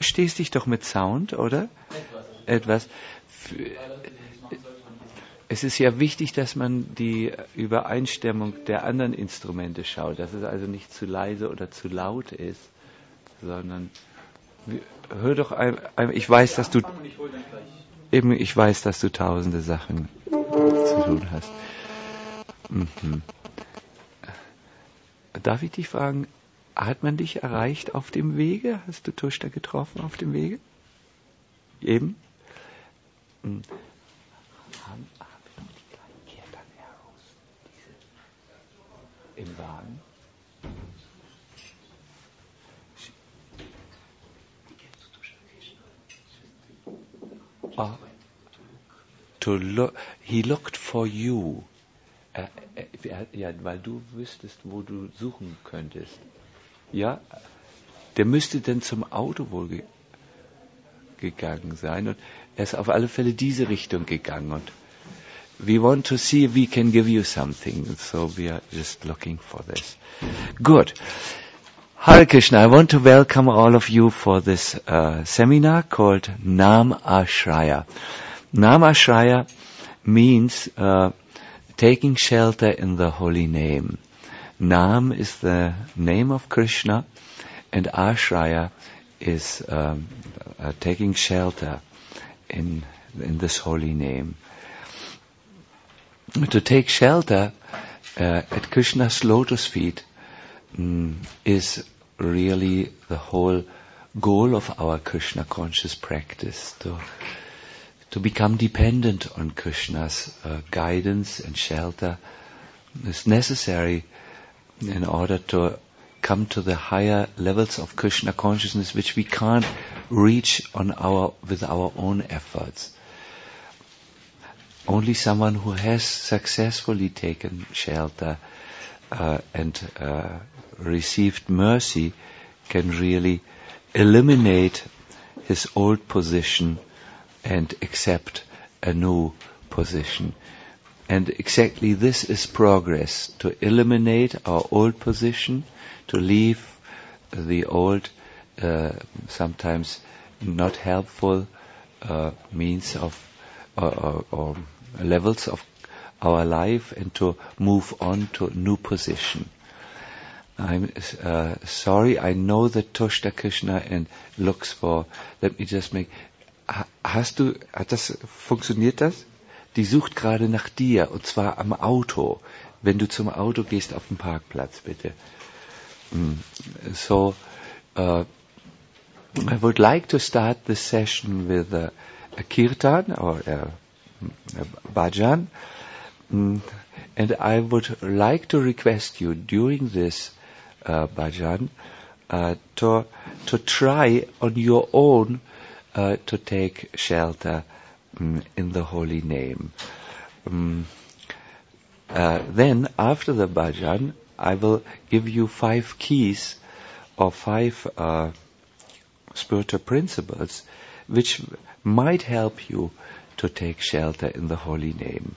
verstehst dich doch mit Sound, oder? Etwas. Es ist ja wichtig, dass man die Übereinstimmung der anderen Instrumente schaut, dass es also nicht zu leise oder zu laut ist, sondern hör doch ich weiß, dass du tausende Sachen zu tun hast. Mhm. Darf ich dich fragen, hat man dich erreicht auf dem Wege? Hast du Tushta getroffen auf dem Wege? Eben? Haben wir noch die kleinen Kirtan Arrows? Diese im Wagen? He looked for you. Ja, weil du wüsstest, wo du suchen könntest. Ja, der müsste dann zum Auto wohl gegangen sein und er ist auf alle Fälle diese Richtung gegangen und we want to see if we can give you something, so we are just looking for this. Good. Hare Krishna, I want to welcome all of you for this seminar called Nam Ashraya. Nam Ashraya means taking shelter in the holy name. Nam is the name of Krishna, and Ashraya is taking shelter in this holy name. To take shelter at Krishna's lotus feet is really the whole goal of our Krishna conscious practice, to become dependent on Krishna's guidance and shelter is necessary in order to come to the higher levels of Krishna consciousness which we can't reach with our own efforts. Only someone who has successfully taken shelter and received mercy can really eliminate his old position and accept a new position. And exactly this is progress, to eliminate our old position, to leave the old, sometimes not helpful means of or levels of our life, and to move on to a new position. I'm sorry, I know that Tushta Krishna and looks for, let me just make, funktioniert das? Die sucht gerade nach dir, und zwar am Auto. Wenn du zum Auto gehst, auf dem Parkplatz, bitte. So, I would like to start this session with a kirtan or a bhajan, and I would like to request you during this bhajan to try on your own to take shelter in the holy name. Then, after the bhajan, I will give you 5 keys or 5 spiritual principles which might help you to take shelter in the holy name.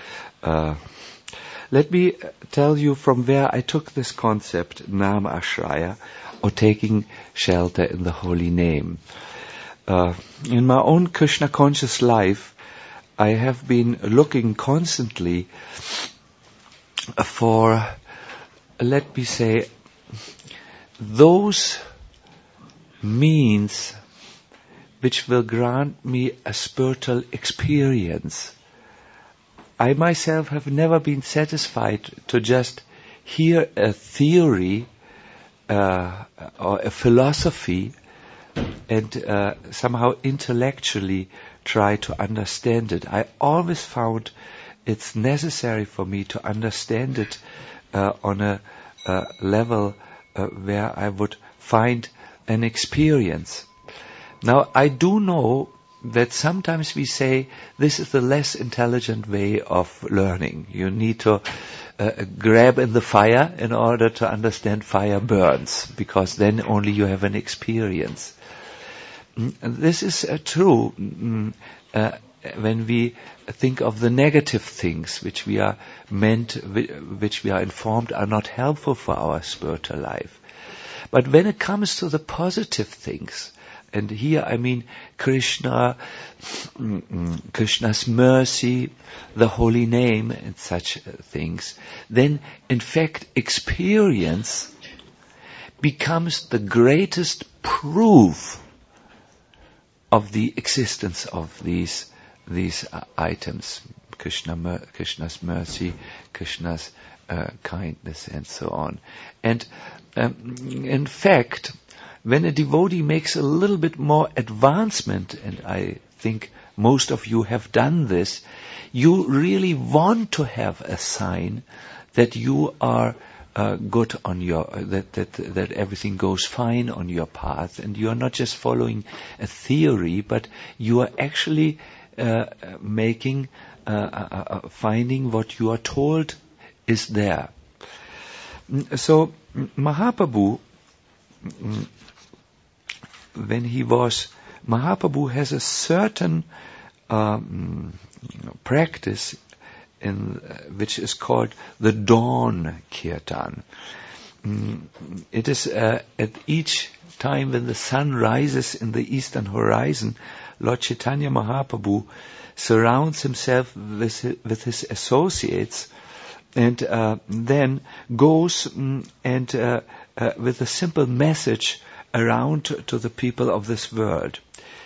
Let me tell you from where I took this concept, Nam Ashraya, or taking shelter in the holy name. In my own Krishna conscious life, I have been looking constantly for, let me say, those means which will grant me a spiritual experience. I myself have never been satisfied to just hear a theory or a philosophy and somehow intellectually try to understand it. I always found it's necessary for me to understand it on a level where I would find an experience. Now, I do know that sometimes we say this is the less intelligent way of learning. You need to grab in the fire in order to understand fire burns, because then only you have an experience. This is true when we think of the negative things which we are which we are informed are not helpful for our spiritual life. But when it comes to the positive things, and here I mean Krishna, Krishna's mercy, the holy name, and such things, then in fact experience becomes the greatest proof of the existence of these items. Krishna's mercy, Krishna's kindness, and so on. And in fact, when a devotee makes a little bit more advancement, and I think most of you have done this, you really want to have a sign that you are good on your, that everything goes fine on your path, and you are not just following a theory, but you are actually making, finding what you are told is there. So Mahaprabhu, Mahaprabhu has a certain practice which is called the dawn kirtan. It is at each time when the sun rises in the eastern horizon, Lord Chaitanya Mahaprabhu surrounds himself with his associates, and then goes and with a simple message around to the people of this world.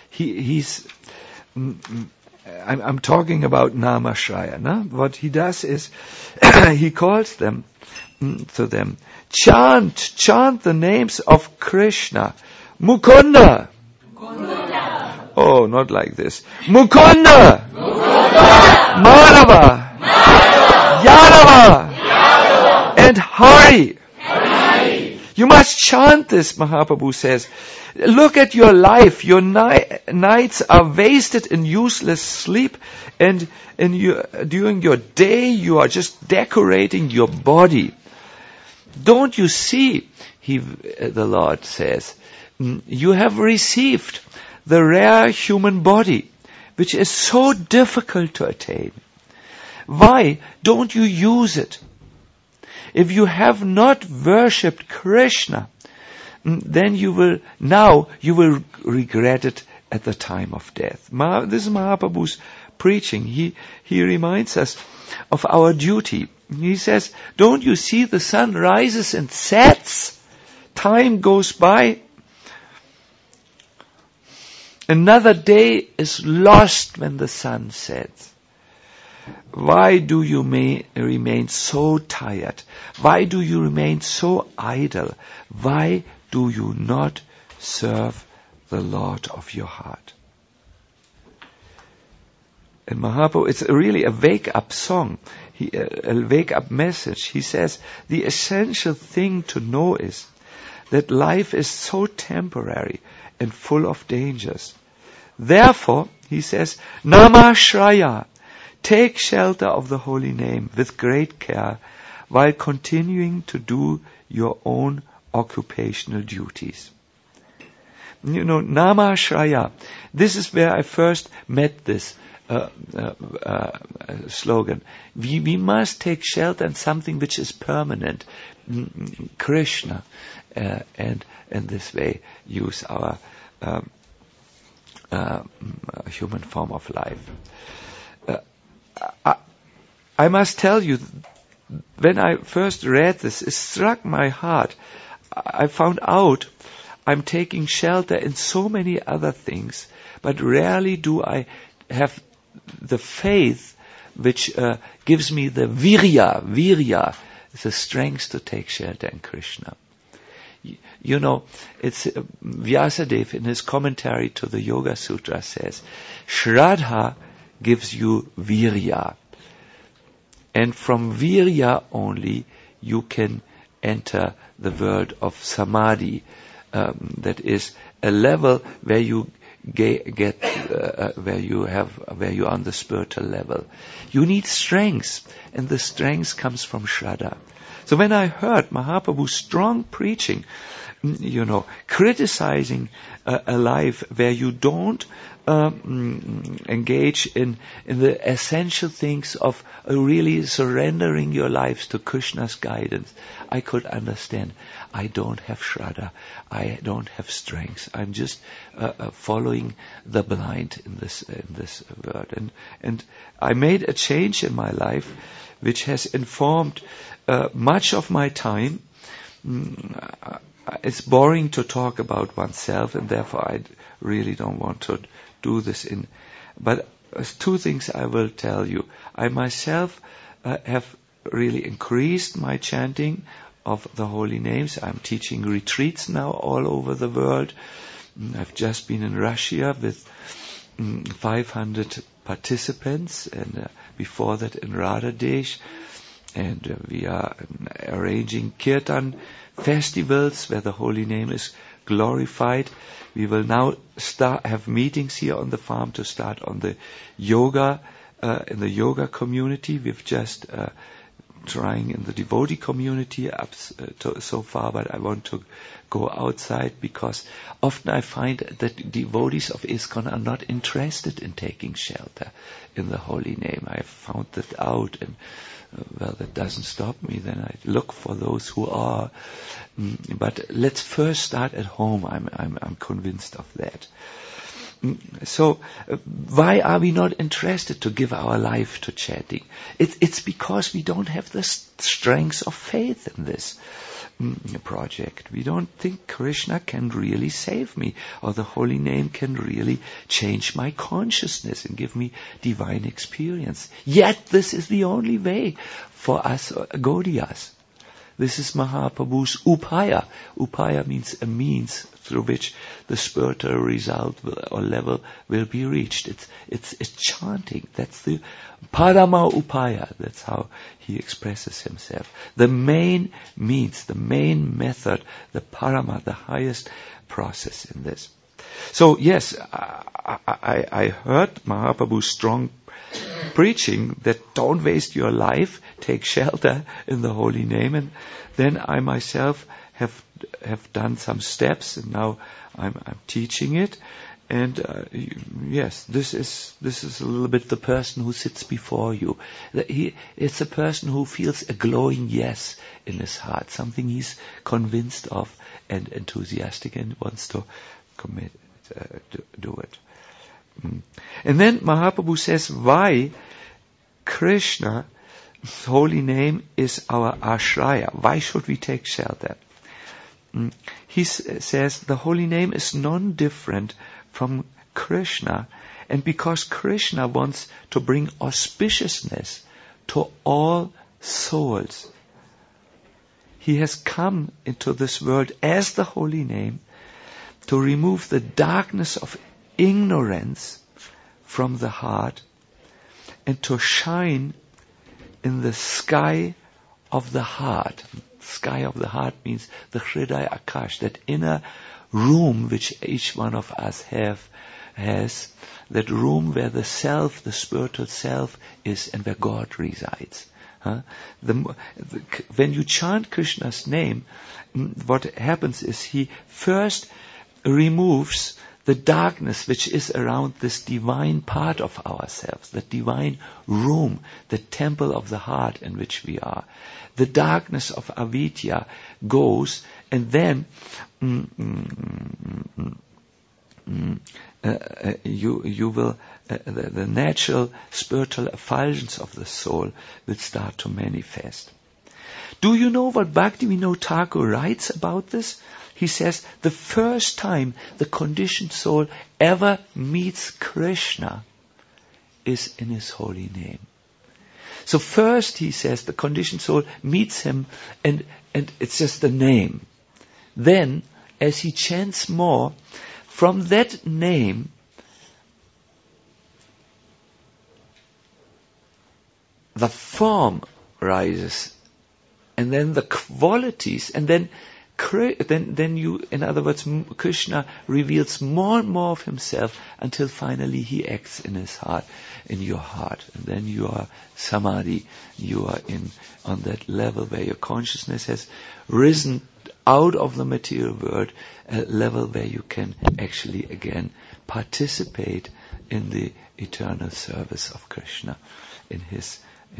I'm talking about Namashraya. No? What he does is he calls them to them, chant the names of Krishna. Mukunda. Oh, not like this. Mukunda. Madhava. Yadava. And Hari. You must chant this, Mahaprabhu says. Look at your life. Your nights are wasted in useless sleep, and during your day you are just decorating your body. Don't you see, the Lord says, you have received the rare human body, which is so difficult to attain. Why don't you use it? If you have not worshipped Krishna, then you will regret it at the time of death. This is Mahaprabhu's preaching. He reminds us of our duty. He says, don't you see the sun rises and sets? Time goes by. Another day is lost when the sun sets. Why do you remain so tired? Why do you remain so idle? Why do you not serve the Lord of your heart? And Mahaprabhu, it's really a wake-up song, a wake-up message. He says, the essential thing to know is that life is so temporary and full of dangers. Therefore, he says, Namashraya, take shelter of the holy name with great care while continuing to do your own occupational duties. You know, Namashraya, this is where I first met this slogan. We must take shelter in something which is permanent, Krishna, and in this way use our human form of life. I must tell you, when I first read this, it struck my heart. I found out I'm taking shelter in so many other things, but rarely do I have the faith which gives me the virya, the strength to take shelter in Krishna. You know, it's Vyasadeva in his commentary to the Yoga Sutra says, Shraddha gives you virya. And from virya only you can enter the world of samadhi. That is a level where you where you are on the spiritual level. You need strength, and the strength comes from Shraddha. So when I heard Mahaprabhu's strong preaching criticizing a life where you don't engage in the essential things of really surrendering your lives to Krishna's guidance, I could understand. I don't have Shraddha. I don't have strength. I'm just following the blind in this world. And I made a change in my life, which has informed much of my time. It's boring to talk about oneself, and therefore I really don't want to do this but two things I will tell you. I myself have really increased my chanting of the holy names. I'm teaching retreats now all over the world. I've just been in Russia with 500 participants, and before that in Radhadesh. And we are arranging kirtan festivals where the holy name is glorified. We will now have meetings here on the farm to start on the yoga, in the yoga community. We've just trying in the devotee community up so far, but I want to go outside because often I find that devotees of ISKCON are not interested in taking shelter in the holy name. I have found that out, and that doesn't stop me. Then I look for those who are. But let's first start at home. I'm convinced of that. So, why are we not interested to give our life to chanting? It's because we don't have the strength of faith in this project. We don't think Krishna can really save me, or the holy name can really change my consciousness and give me divine experience. Yet this is the only way for us Gaudiyas. This is Mahaprabhu's upaya. Upaya means a means through which the spiritual result or level will be reached. It's chanting. That's the Parama Upaya. That's how he expresses himself. The main means, the main method, the Parama, the highest process in this. So yes, I heard Mahaprabhu's strong preaching that don't waste your life, take shelter in the holy name, and then I myself have done some steps, and now I'm teaching it. And yes, this is a little bit the person who sits before you. It's a person who feels a glowing yes in his heart, something he's convinced of and enthusiastic and wants to commit, do it. And then Mahaprabhu says why Krishna's holy name is our ashraya. Why should we take shelter? He says the holy name is non-different from Krishna, and because Krishna wants to bring auspiciousness to all souls, he has come into this world as the holy name to remove the darkness of ignorance from the heart and to shine in the sky of the heart. Sky of the heart means the Hridaya Akash, that inner room which each one of us has, that room where the self, the spiritual self is and where God resides. When you chant Krishna's name, what happens is he first removes the darkness which is around this divine part of ourselves, the divine room, the temple of the heart in which we are. The darkness of avidya goes, and then you will the natural spiritual effulgence of the soul will start to manifest. Do you know what Bhaktivinoda Thakur writes about this? He says the first time the conditioned soul ever meets Krishna is in his holy name. So first, he says, the conditioned soul meets him and it's just the name. Then, as he chants more, from that name, the form rises, and then the qualities, and then you, in other words, Krishna reveals more and more of himself until finally he acts in his heart, in your heart. And then you are samadhi. You are on that level where your consciousness has risen out of the material world, a level where you can actually again participate in the eternal service of Krishna in his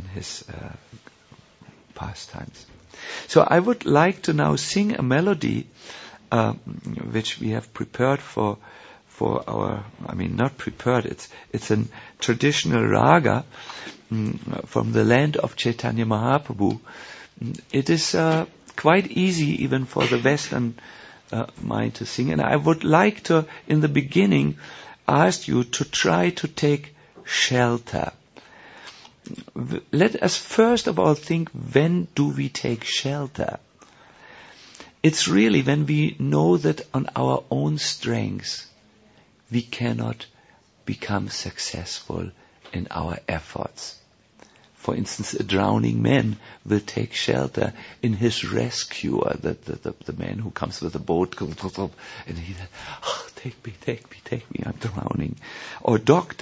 pastimes. So I would like to now sing a melody which we have prepared for our, not prepared, it's a traditional raga from the land of Chaitanya Mahaprabhu. It is quite easy even for the Western mind to sing, and I would like to, in the beginning, ask you to try to take shelter. Let us first of all think, when do we take shelter? It's really when we know that on our own strengths we cannot become successful in our efforts. For instance, a drowning man will take shelter in his rescuer, the man who comes with a boat, and he says, oh, take me, I'm drowning. Or a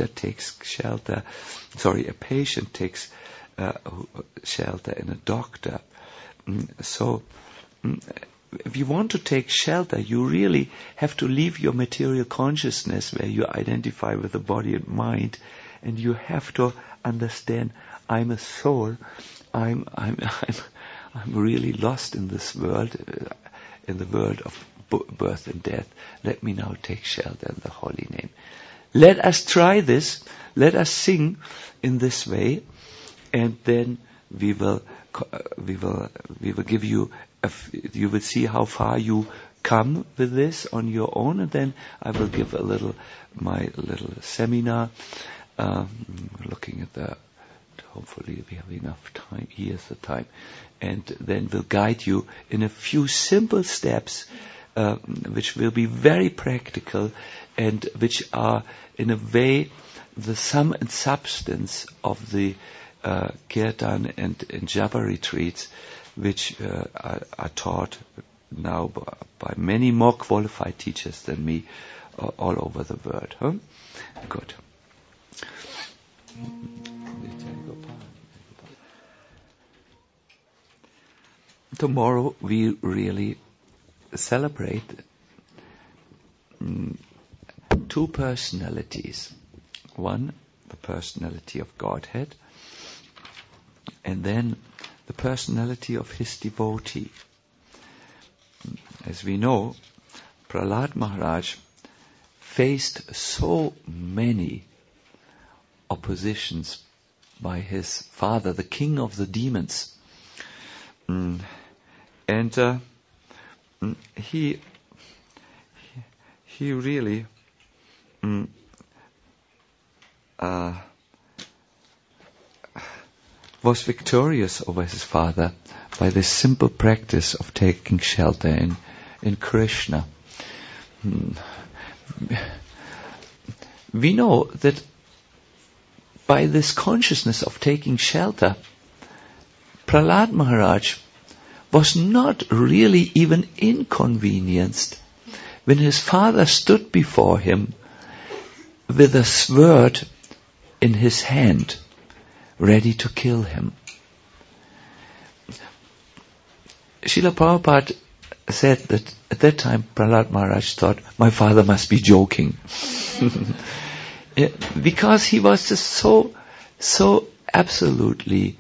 patient takes shelter in a doctor. So, if you want to take shelter, you really have to leave your material consciousness where you identify with the body and mind, and you have to understand, I'm a soul. I'm really lost in this world, in the world of birth and death. Let me now take shelter in the holy name. Let us try this. Let us sing in this way, and then we will give you. You will see how far you come with this on your own, and then I will give my little seminar. Looking at hopefully we have enough time. Here's the time. And then we'll guide you in a few simple steps, which will be very practical and which are, in a way, the sum and substance of the kirtan and japa retreats, which are taught now by many more qualified teachers than me all over the world. Huh? Good. Tomorrow we really celebrate two personalities. One, the personality of Godhead, and then the personality of his devotee. As we know, Prahlad Maharaj faced so many oppositions by his father, the king of the demons. And he really was victorious over his father by this simple practice of taking shelter in Krishna. We know that by this consciousness of taking shelter, Prahlad Maharaj was not really even inconvenienced when his father stood before him with a sword in his hand, ready to kill him. Srila Prabhupada said that at that time Prahlad Maharaj thought, my father must be joking. Because he was just so absolutely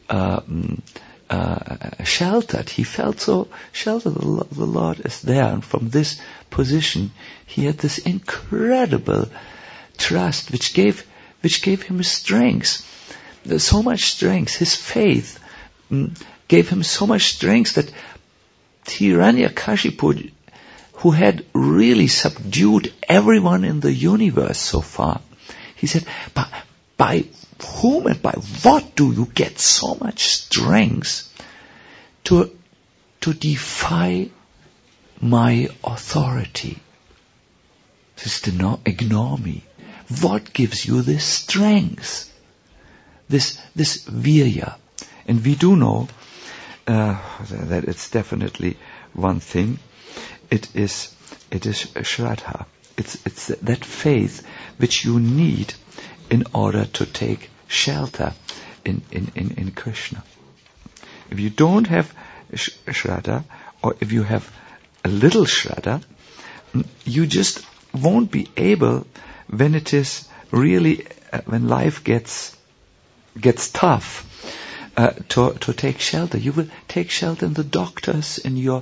sheltered. He felt so sheltered. The Lord is there, and from this position, he had this incredible trust, which gave him strength. There's so much strength. His faith gave him so much strength that Hiranyakashipu, who had really subdued everyone in the universe so far, he said, by whom and by what do you get so much strength to defy my authority? Just to ignore me. What gives you this strength? This virya? And we do know that it's definitely one thing. It is Shraddha. It's that faith which you need in order to take shelter in Krishna. If you don't have Shraddha, or if you have a little shraddha, you just won't be able, when it is really, when life gets tough, to take shelter. You will take shelter in the doctors, in your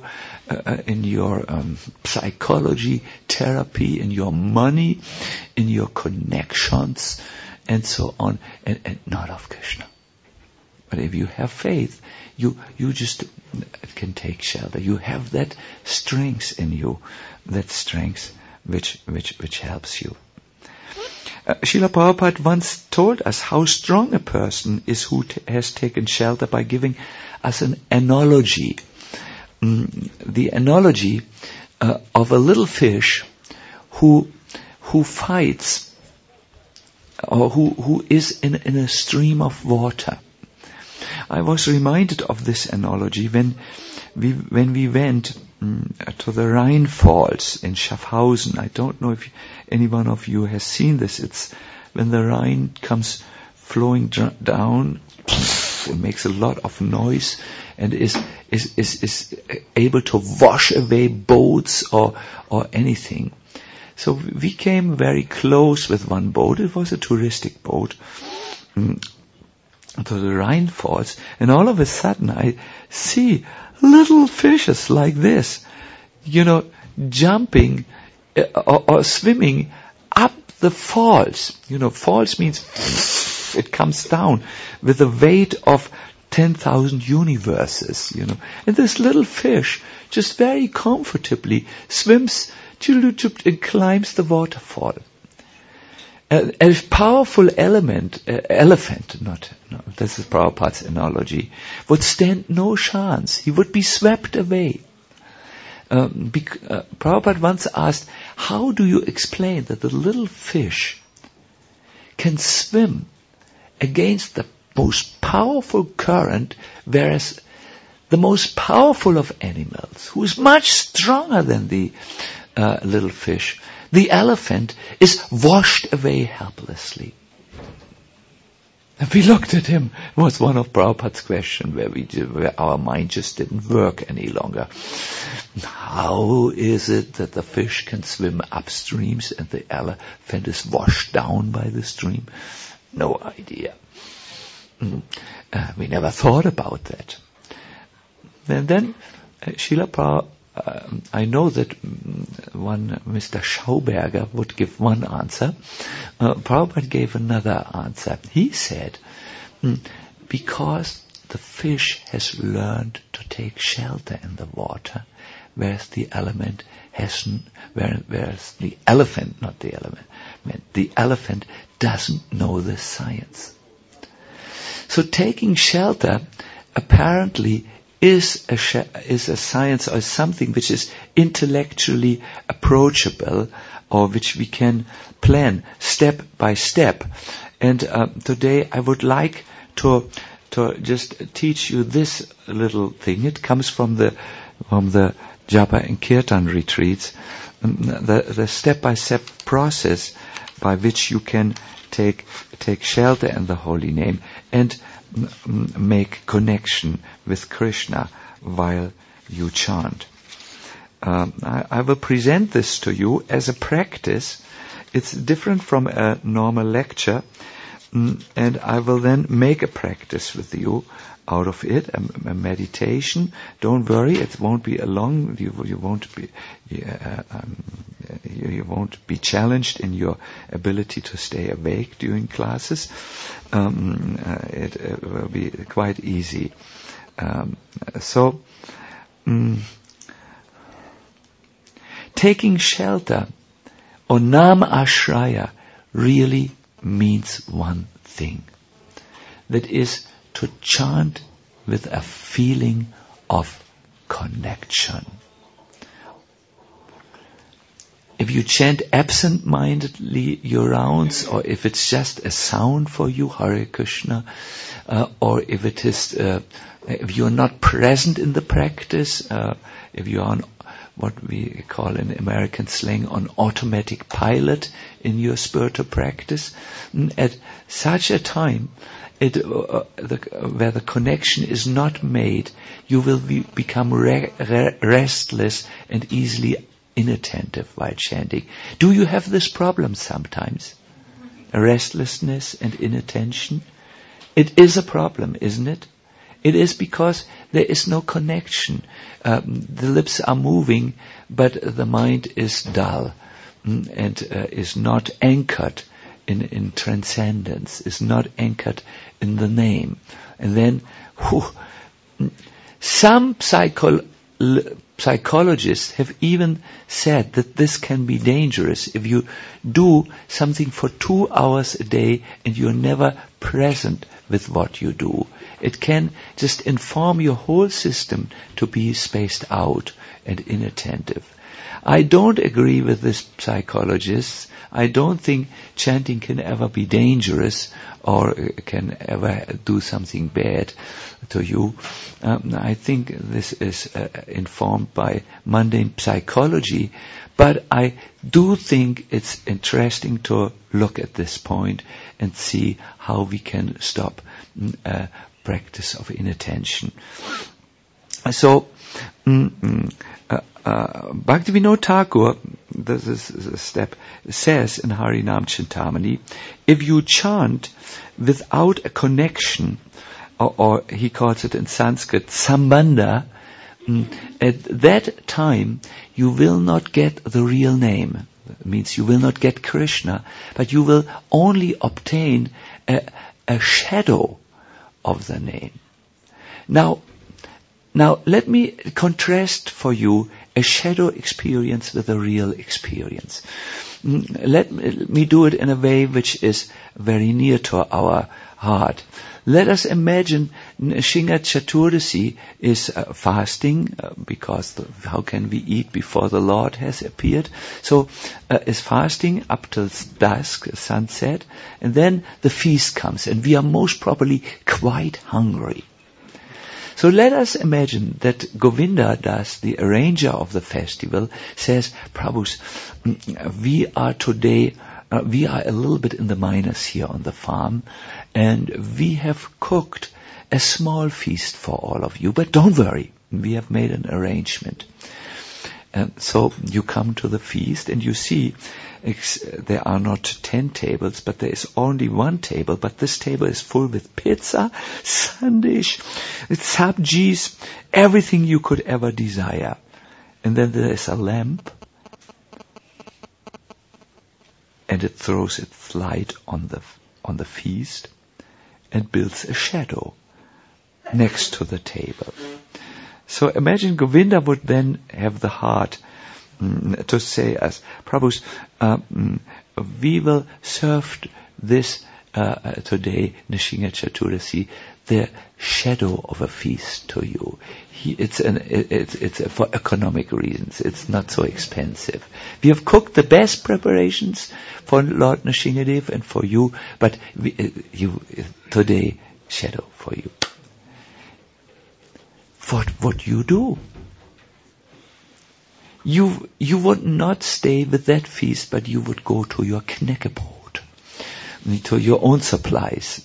psychology, therapy, in your money, in your connections, and so on, and not of Krishna. But if you have faith, you just can take shelter. You have that strength in you, that strength which helps you. Srila Prabhupada once told us how strong a person is who has taken shelter by giving us an analogy. The analogy of a little fish who fights, or who is in a stream of water. I was reminded of this analogy when we went to the Rhine Falls in Schaffhausen. I don't know if any one of you has seen this. It's when the Rhine comes flowing down, it makes a lot of noise and is able to wash away boats or anything. So we came very close with one boat. It was a touristic boat to the Rhine Falls, and all of a sudden I see little fishes like this, jumping or swimming up the falls. Falls means it comes down with the weight of 10,000 universes, And this little fish just very comfortably swims and climbs the waterfall. A powerful elephant, this is Prabhupada's analogy, would stand no chance. He would be swept away. Prabhupada once asked, how do you explain that the little fish can swim against the most powerful current, whereas the most powerful of animals, who is much stronger than the little fish, the elephant, is washed away helplessly? And we looked at him. It was one of Prabhupada's questions where our mind just didn't work any longer. How is it that the fish can swim upstreams and the elephant is washed down by the stream? No idea. We never thought about that. And then Srila Prabhupada, I know that one Mr. Schauberger would give one answer. Prabhupada gave another answer. He said, because the fish has learned to take shelter in the water, whereas the elephant doesn't know this science. So taking shelter apparently is a science or something which is intellectually approachable, or which we can plan step by step. And today I would like to just teach you this little thing. It comes from the Japa and Kirtan retreats, the step-by-step process by which you can take shelter in the holy name and make connection with Krishna while you chant. I will present this to you as a practice. It's different from a normal lecture, and I will then make a practice with you out of it, a meditation. Don't worry, it won't be a long. You won't be challenged in your ability to stay awake during classes. It will be quite easy. Taking shelter or Nam Ashraya really means one thing. That is to chant with a feeling of connection. If you chant absent-mindedly your rounds, or if it's just a sound for you, Hare Krishna, or if if you're not present in the practice, if you are what we call in American slang on automatic pilot in your spiritual practice. At such a time, where the connection is not made, you will become restless and easily inattentive while chanting. Do you have this problem sometimes? Restlessness and inattention? It is a problem, isn't it? It is because there is no connection. The lips are moving, but the mind is dull and is not anchored in transcendence, is not anchored in the name. And then, some psychologists have even said that this can be dangerous if you do something for 2 hours a day and you're never present with what you do. It can just inform your whole system to be spaced out and inattentive. I don't agree with this psychologists. I don't think chanting can ever be dangerous or can ever do something bad to you. I think this is informed by mundane psychology, but I do think it's interesting to look at this point and see how we can stop practice of inattention. So, Bhaktivinoda Thakur, this is a step, says in Harinam Chintamani, if you chant without a connection, or he calls it in Sanskrit, sambandha, at that time you will not get the real name. It means you will not get Krishna, but you will only obtain a shadow of the name. Now let me contrast for you a shadow experience with a real experience. Let me do it in a way which is very near to our heart. Let us imagine Shingat Chaturdasi is fasting because how can we eat before the Lord has appeared? So is fasting up till dusk, sunset, and then the feast comes and we are most probably quite hungry. So let us imagine that Govinda Das, the arranger of the festival, says, Prabhus, we are a little bit in the minus here on the farm, and we have cooked a small feast for all of you, but don't worry, we have made an arrangement. So you come to the feast and you see there are not 10 tables, but there is only one table, but this table is full with pizza, sandesh, sabjis, everything you could ever desire. And then there is a lamp, and it throws its light on the feast and builds a shadow next to the table. So imagine Govinda would then have the heart to say as Prabhus, we will serve this today, Nishinga Chaturdasi, the shadow of a feast to you. It's for economic reasons. It's not so expensive. We have cooked the best preparations for Lord Nishingadev and for you, but today, shadow for you. What you do? You would not stay with that feast, but you would go to your knäckebrot, to your own supplies,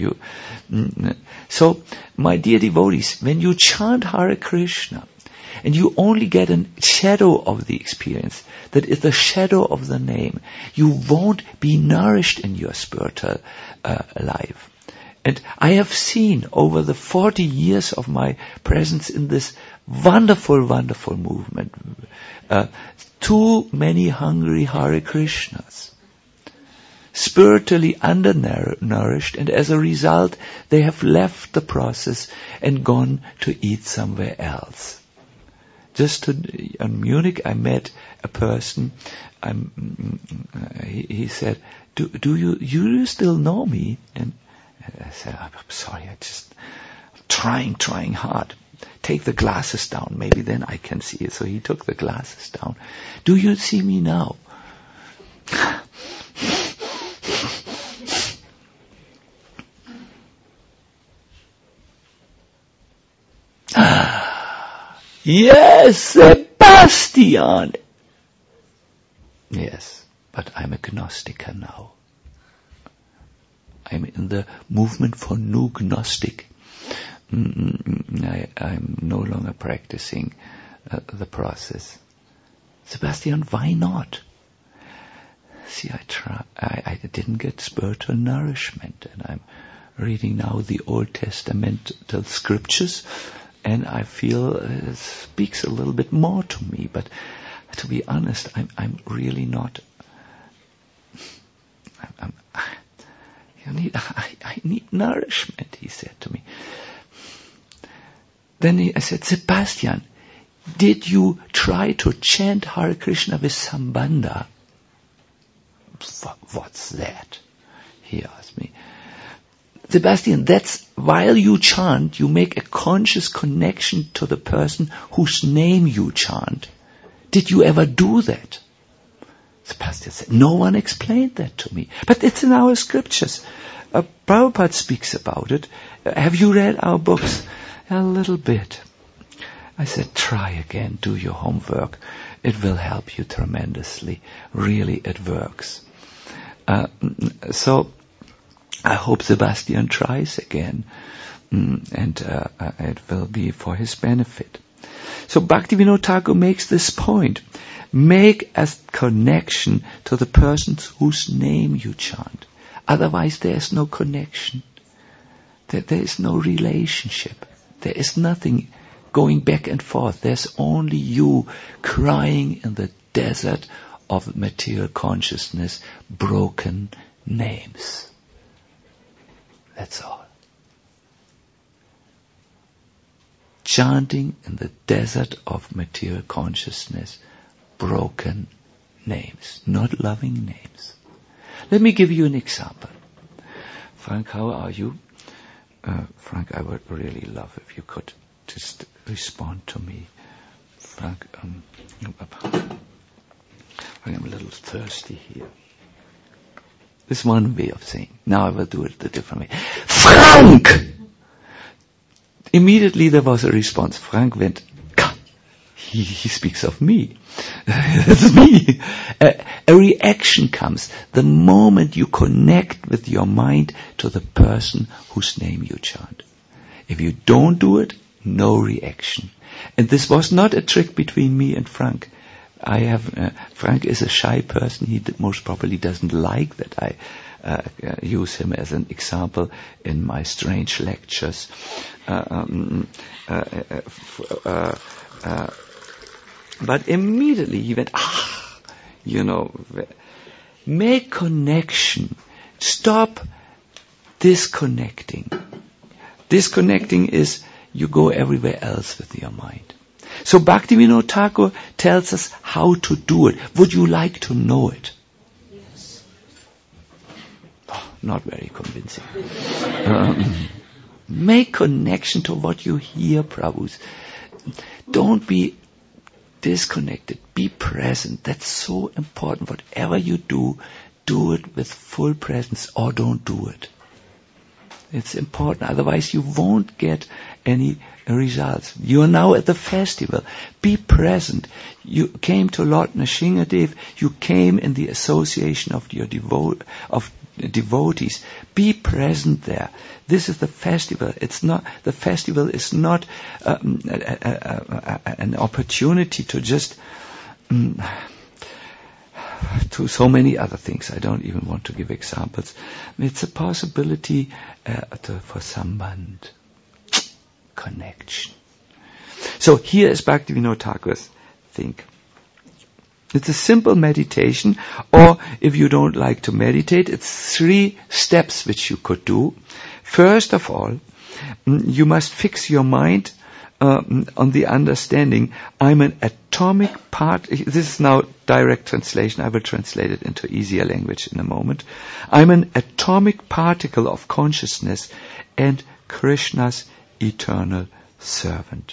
So, my dear devotees, when you chant Hare Krishna, and you only get a shadow of the experience, that is the shadow of the name, you won't be nourished in your spiritual life. And I have seen over the 40 years of my presence in this wonderful, wonderful movement, too many hungry Hare Krishnas, spiritually undernourished, and as a result, they have left the process and gone to eat somewhere else. In Munich, I met a person. He said, "Do you still know me?" And I said, "I'm sorry, I'm trying hard. Take the glasses down, maybe then I can see it." So he took the glasses down. "Do you see me now?" Yes, Sebastian! Sebastian! Yes, but I'm a Gnostiker now. I'm in the movement for New Gnostic. I'm no longer practicing the process. Sebastian, why not? See, I didn't get spiritual nourishment, and I'm reading now the Old Testamental scriptures, and I feel it speaks a little bit more to me. But to be honest, I'm really not. I need nourishment, he said to me. Then I said, Sebastian, did you try to chant Hare Krishna with Sambandha? What's that? He asked me. Sebastian, that's while you chant, you make a conscious connection to the person whose name you chant. Did you ever do that? Sebastian said, no one explained that to me. But it's in our scriptures. Prabhupada speaks about it. Have you read our books? A little bit. I said, try again, do your homework. It will help you tremendously. Really, it works. So, I hope Sebastian tries again. And it will be for his benefit. So, Bhaktivinoda Thakur makes this point. Make a connection to the person whose name you chant. Otherwise, there is no connection. There is no relationship. There is nothing going back and forth. There's only you crying in the desert of material consciousness, broken names. That's all. Chanting in the desert of material consciousness, broken names, not loving names. Let me give you an example. Frank, how are you? Frank, I would really love if you could just respond to me. Frank, I'm a little thirsty here. This is one way of saying. Now I will do it a different way. Frank! Immediately there was a response. Frank went, he speaks of me. That's me. A reaction comes the moment you connect with your mind to the person whose name you chant. If you don't do it, no reaction. And this was not a trick between me and Frank. Frank is a shy person. He most probably doesn't like that I use him as an example in my strange lectures. But immediately he went, make connection. Stop disconnecting. Disconnecting is you go everywhere else with your mind. So Bhaktivinoda Thakur tells us how to do it. Would you like to know it? Yes. Not very convincing. Make connection to what you hear, Prabhus. Don't be disconnected. Be present. That's so important. Whatever you do it with full presence or don't do it. It's important. Otherwise you won't get any results. You are now at the festival. Be present. You came to Lord Nrsingadev. You came in the association of your devotees. Be present there. This is the festival. The festival is not an opportunity to just to so many other things. I don't even want to give examples. It's a possibility for sambandh, connection. So here is Bhaktivinoda Thakur's thing. It's a simple meditation, or if you don't like to meditate, it's 3 steps which you could do. First of all, you must fix your mind on the understanding, I'm an atomic part. This is now direct translation. I will translate it into easier language in a moment. I'm an atomic particle of consciousness and Krishna's eternal servant.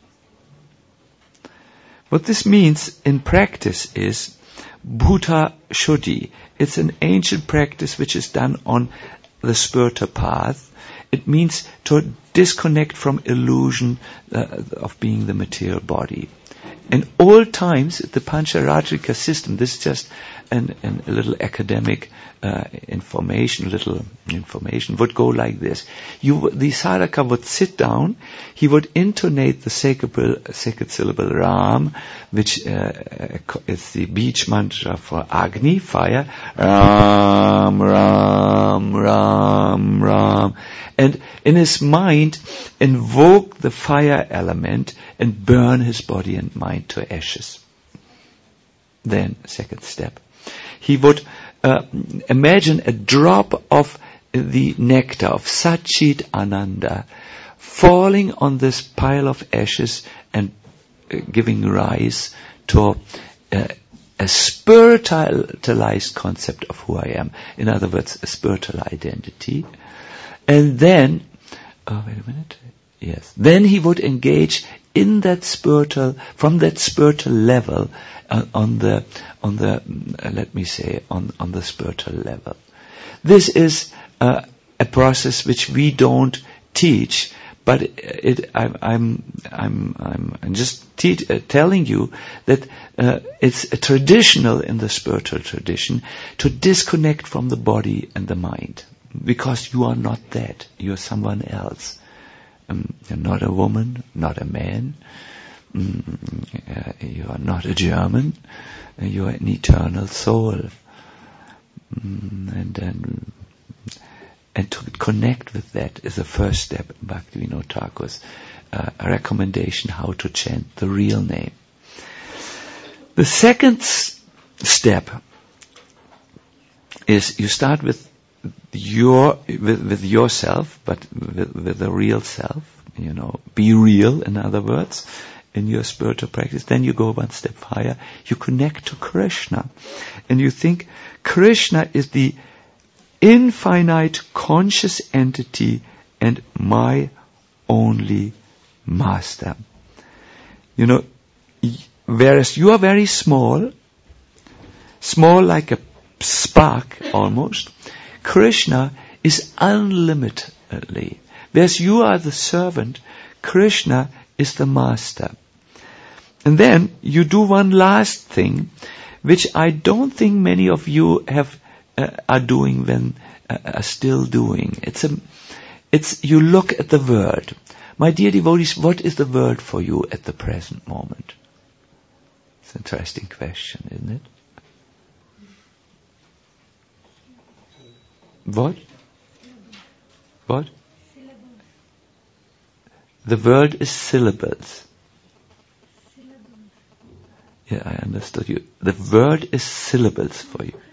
What this means in practice is Bhuta Shuddhi. It's an ancient practice which is done on the spiritual path. It means to disconnect from illusion of being the material body. In old times, the Pancharatrika system, this is just a little academic information, would go like this. The sadhaka would sit down, he would intonate the sacred syllable Ram, which is the beach mantra for Agni, fire. Ram, Ram, Ram, Ram. And in his mind, invoke the fire element and burn his body and mind to ashes. Then, second step. He would imagine a drop of the nectar of Satchit Ananda falling on this pile of ashes and giving rise to a spiritualized concept of who I am. In other words, a spiritual identity. And then, then he would engage in that from that spiritual level, on the spiritual level. This is a process which we don't teach, but I'm just telling you that it's traditional in the spiritual tradition to disconnect from the body and the mind, because you are not that. You are someone else. You're not a woman, not a man. You are not a German. You are an eternal soul. And to connect with that is the first step in Bhaktivinoda Thakur's recommendation how to chant the real name. The second step is you start with yourself, but with the real self. Be real, in other words, in your spiritual practice. Then you go one step higher. You connect to Krishna, and you think Krishna is the infinite conscious entity and my only master. Whereas you are very small like a spark almost, Krishna is unlimitedly. Whereas you are the servant, Krishna is the master. And then you do one last thing, which I don't think many of you are doing are still doing. It's you look at the world. My dear devotees, what is the world for you at the present moment? It's an interesting question, isn't it? What? The world is syllables. Yeah, I understood you. The word is syllables for you.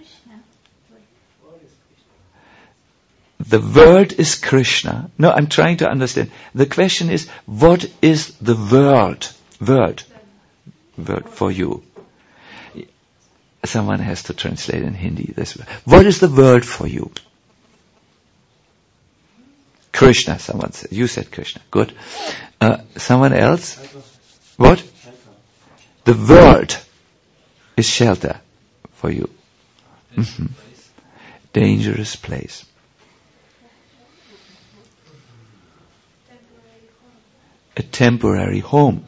The word is Krishna. No, I'm trying to understand. The question is, what is the word for you? Someone has to translate in Hindi this word. What is the word for you? Krishna, someone said. You said Krishna. Good. Someone else? What? The word is shelter for you. Mm-hmm. Dangerous place. A temporary home.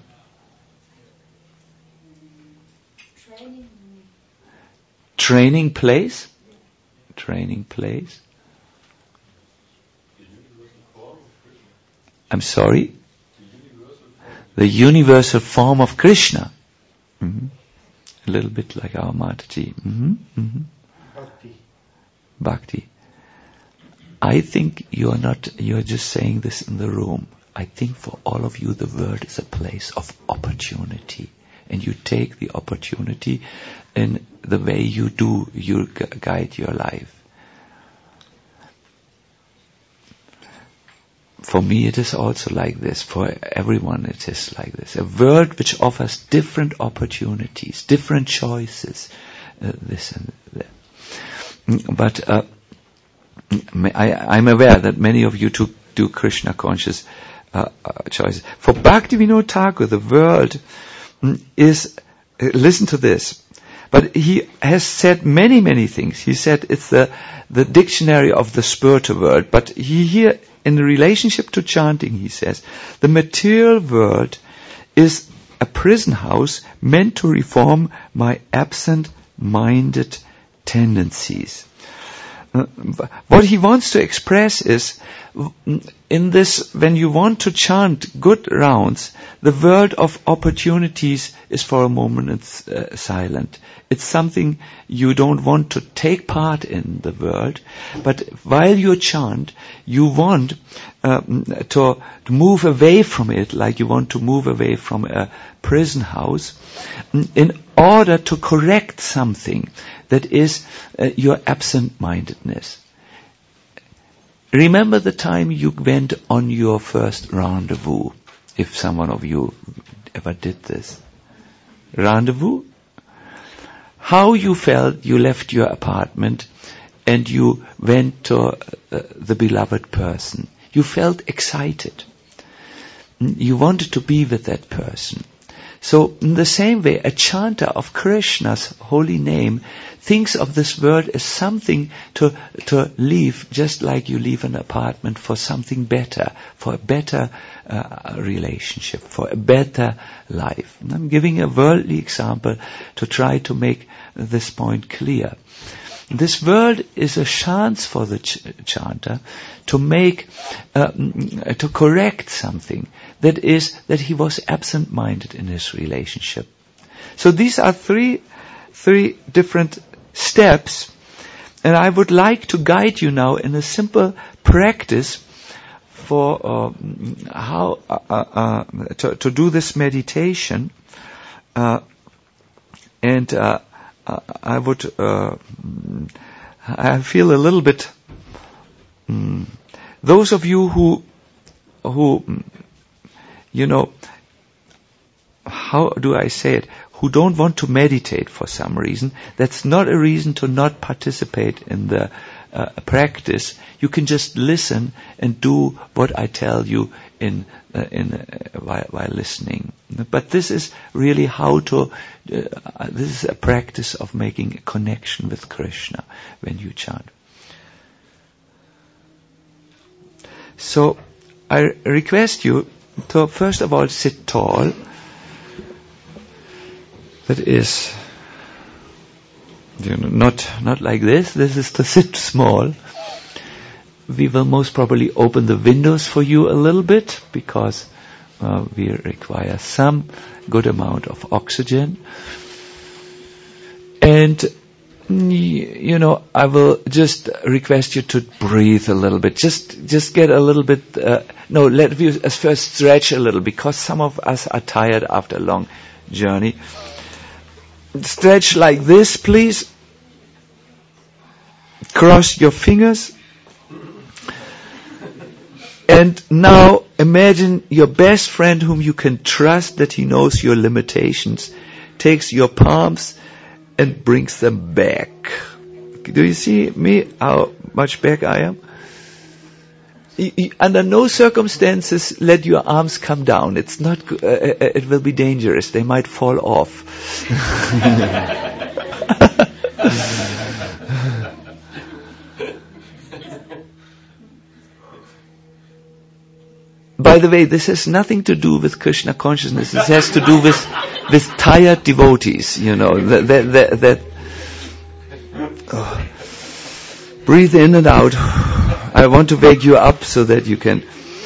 Training place. I'm sorry? The universal form of Krishna. Mm-hmm. A little bit like our Mataji. Mm-hmm. Mm-hmm. Bhakti. I think you're just saying this in the room. I think for all of you the world is a place of opportunity. And you take the opportunity in the way you guide your life. For me it is also like this. For everyone it is like this. A world which offers different opportunities, different choices, this and that. But I'm aware that many of you do Krishna conscious choices. For Bhaktivinoda Thakur, the world is, listen to this, but he has said many, many things. He said it's the dictionary of the spiritual world, but he here, in relationship to chanting, he says, the material world is a prison house meant to reform my absent-minded tendencies. What he wants to express is, in this, when you want to chant good rounds, the world of opportunities is for a moment silent. It's something you don't want to take part in the world, but while you chant, you want to move away from it, like you want to move away from a prison house, in order to correct something that is your absent-mindedness. Remember the time you went on your first rendezvous, if someone of you ever did this. Rendezvous? How you felt you left your apartment and you went to the beloved person. You felt excited. You wanted to be with that person. So in the same way, a chanter of Krishna's holy name thinks of this world as something to leave, just like you leave an apartment for something better, for a better relationship, for a better life. And I'm giving a worldly example to try to make this point clear. This world is a chance for the chanter to make, to correct something that is that he was absent-minded in his relationship. So these are three different steps, and I would like to guide you now in a simple practice for how to do this meditation, and I would. I feel a little bit. Those of you who, you know, how do I say it? Who don't want to meditate for some reason, that's not a reason to not participate in the practice. You can just listen and do what I tell you while listening. But this is really how to. This is a practice of making a connection with Krishna when you chant. So I request you to first of all sit tall. That is, not like this. This is to sit small. We will most probably open the windows for you a little bit because we require some good amount of oxygen. And, I will just request you to breathe a little bit. Just get a little bit, let me first stretch a little because some of us are tired after a long journey. Stretch like this, please. Cross your fingers. And now imagine your best friend whom you can trust that he knows your limitations, takes your palms and brings them back. Do you see me, how much back I am? Under no circumstances let your arms come down. It's not. It will be dangerous. They might fall off. By the way, this has nothing to do with Krishna consciousness. This has to do with tired devotees. Breathe in and out. I want to wake you up so that you can.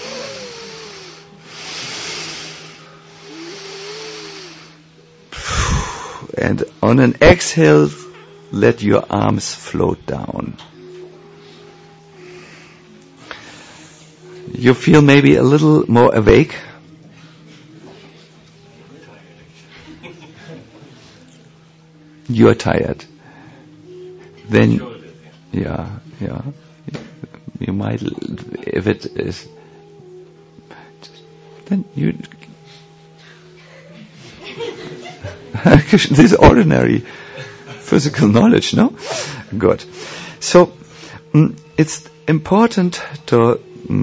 And on an exhale, let your arms float down. You feel maybe a little more awake. You're tired. Then, yeah. You might, if it is, then you. This is ordinary physical knowledge, no? Good. So, it's important to.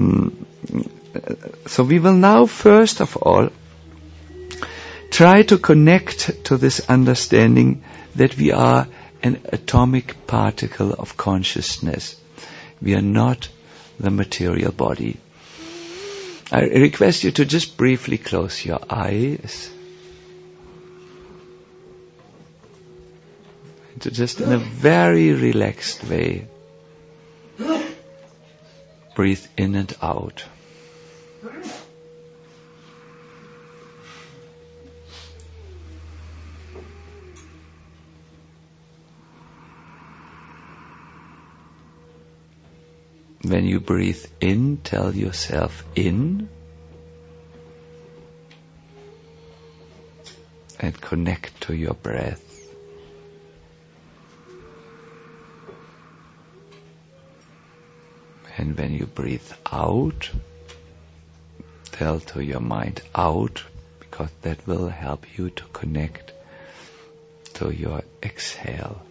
So we will now, first of all, try to connect to this understanding that we are an atomic particle of consciousness. We are not the material body. I request you to just briefly close your eyes. to just in a very relaxed way breathe in and out. When you breathe in, tell yourself in and connect to your breath. And when you breathe out, tell to your mind out, because that will help you to connect to your exhale.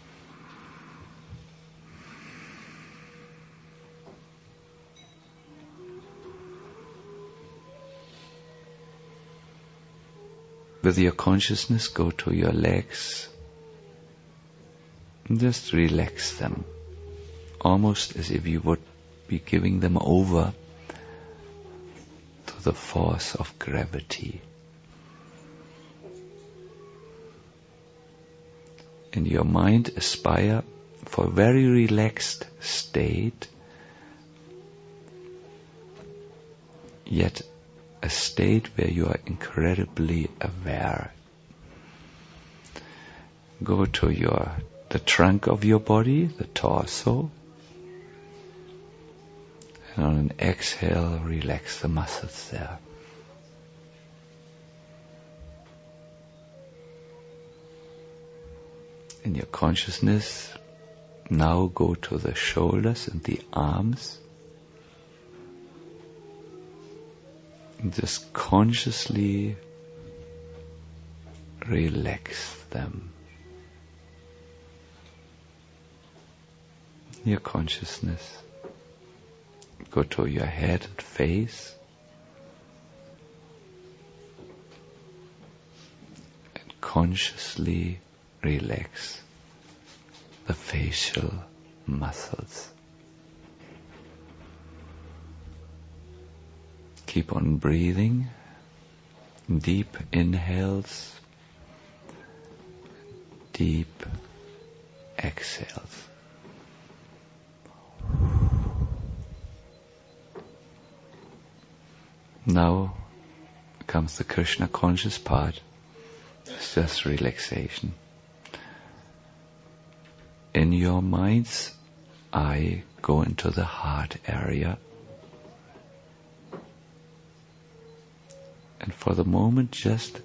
With your consciousness, go to your legs and just relax them, almost as if you would be giving them over to the force of gravity. In your mind, aspire for a very relaxed state, yet a state where you are incredibly aware. Go to the trunk of your body, the torso, and on an exhale, relax the muscles there. In your consciousness, now go to the shoulders and the arms. And just consciously relax them. Your consciousness. Go to your head and face. And consciously relax the facial muscles. Keep on breathing, deep inhales, deep exhales. Now comes the Krishna conscious part. It's just relaxation. In your mind's eye, go into the heart area. And for the moment, just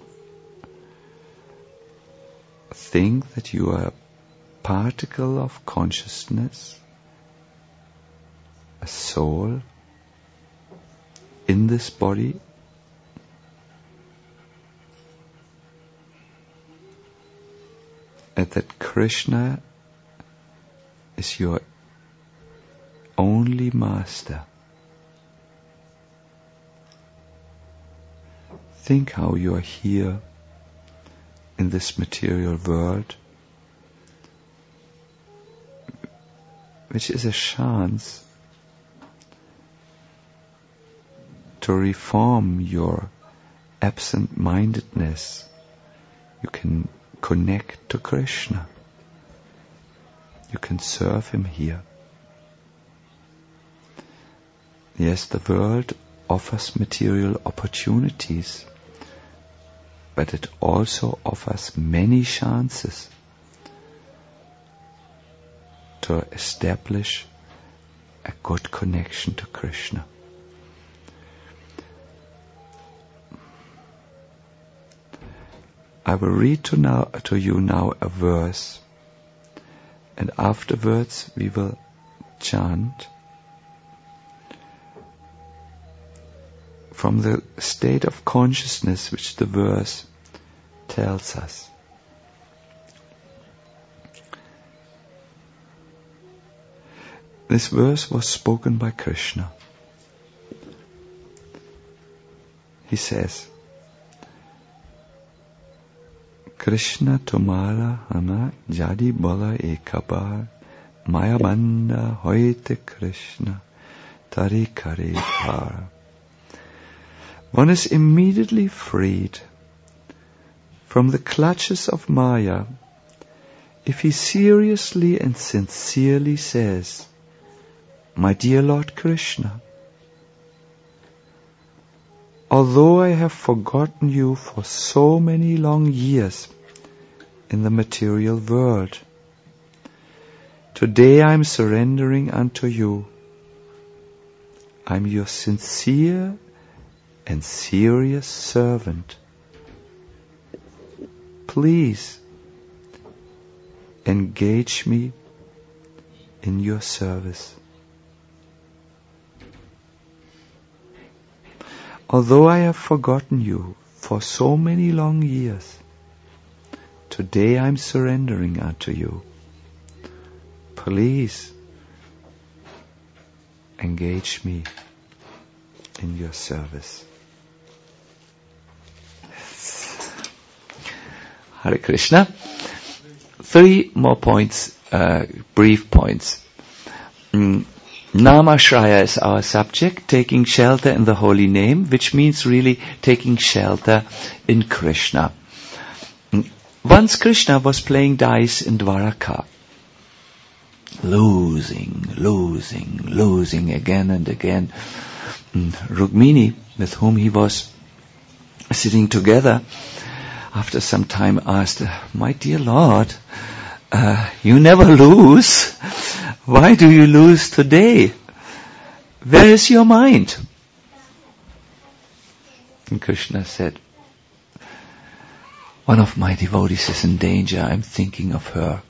think that you are a particle of consciousness, a soul in this body. And that Krishna is your only master. Think how you are here in this material world, which is a chance to reform your absent-mindedness. You can connect to Krishna. You can serve Him here. Yes, the world offers material opportunities, but it also offers many chances to establish a good connection to Krishna. I will read to you now a verse, and afterwards we will chant from the state of consciousness which the verse tells us. This verse was spoken by Krishna. He says, Krishna tomara hana jadi bola ekabar maya banda hoite Krishna tari kare par. One is immediately freed from the clutches of Maya if he seriously and sincerely says, "My dear Lord Krishna, although I have forgotten you for so many long years in the material world, today I am surrendering unto you. I am your sincere and serious servant. Please engage me in your service. Although I have forgotten you for so many long years, today I am surrendering unto you. Please engage me in your service." Hare Krishna. 3 more points, brief points. Namashraya is our subject, taking shelter in the holy name, which means really taking shelter in Krishna. Once Krishna was playing dice in Dwaraka, losing again and again. Rukmini, with whom he was sitting together, after some time asked, "My dear Lord, you never lose. Why do you lose today? Where is your mind?" And Krishna said, "One of my devotees is in danger. I'm thinking of her."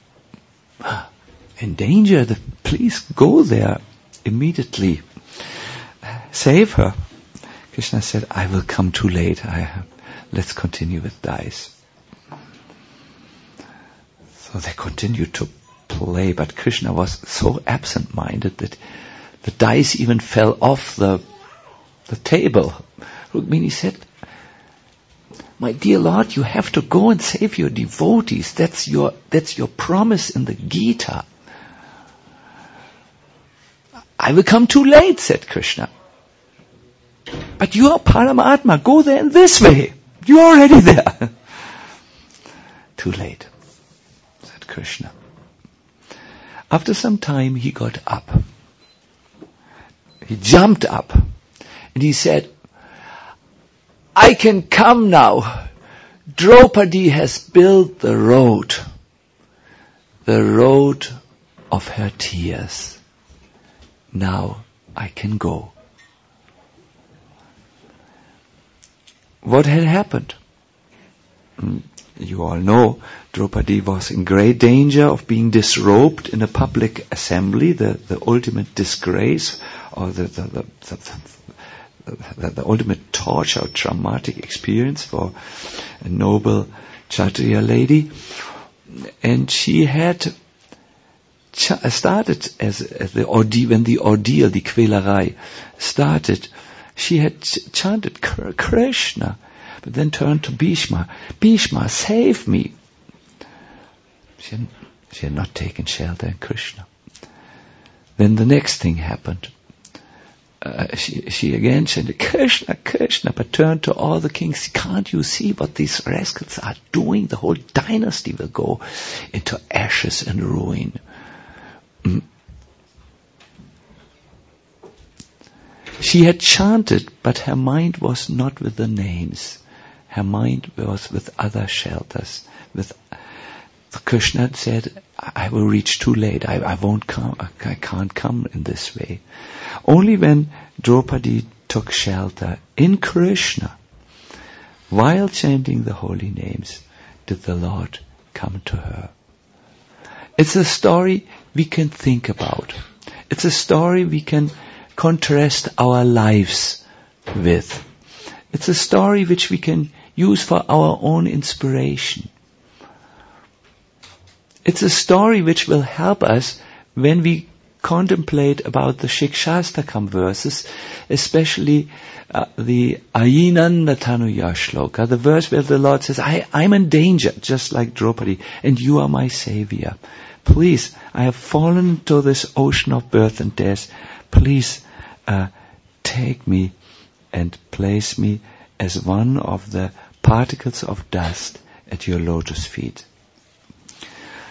"In danger? Please go there immediately. Save her." Krishna said, "I will come too late. Let's continue with dice." So they continued to play, but Krishna was so absent-minded that the dice even fell off the table. Rukmini said, "My dear Lord, you have to go and save your devotees. That's your promise in the Gita." "I will come too late," said Krishna. "But you are Paramatma. Go there in this way. You're already there." "Too late," said Krishna. After some time, he got up. He jumped up and he said, "I can come now. Draupadi has built the road of her tears. Now I can go." What had happened? You all know Draupadi was in great danger of being disrobed in a public assembly, the ultimate disgrace, or the ultimate torture or traumatic experience for a noble Kshatriya lady. And she had started as the ordeal, when the ordeal, the Quälerei, started. She had chanted Krishna, but then turned to Bhishma. "Bhishma, save me." She had not taken shelter in Krishna. Then the next thing happened. She again chanted Krishna, Krishna, but turned to all the kings. "Can't you see what these rascals are doing? The whole dynasty will go into ashes and ruin." She had chanted, but her mind was not with the names. Her mind was with other shelters. Krishna said, "I will reach too late. I won't come. I can't come in this way." Only when Draupadi took shelter in Krishna, while chanting the holy names, did the Lord come to her. It's a story we can think about. It's a story we can contrast our lives with. It's a story which we can use for our own inspiration. It's a story which will help us when we contemplate about the Shikshastakam verses, especially the Ayinanda Tanuya shloka, the verse where the Lord says, I'm in danger, just like Draupadi, and you are my savior. Please, I have fallen into this ocean of birth and death. Please take me and place me as one of the particles of dust at your lotus feet.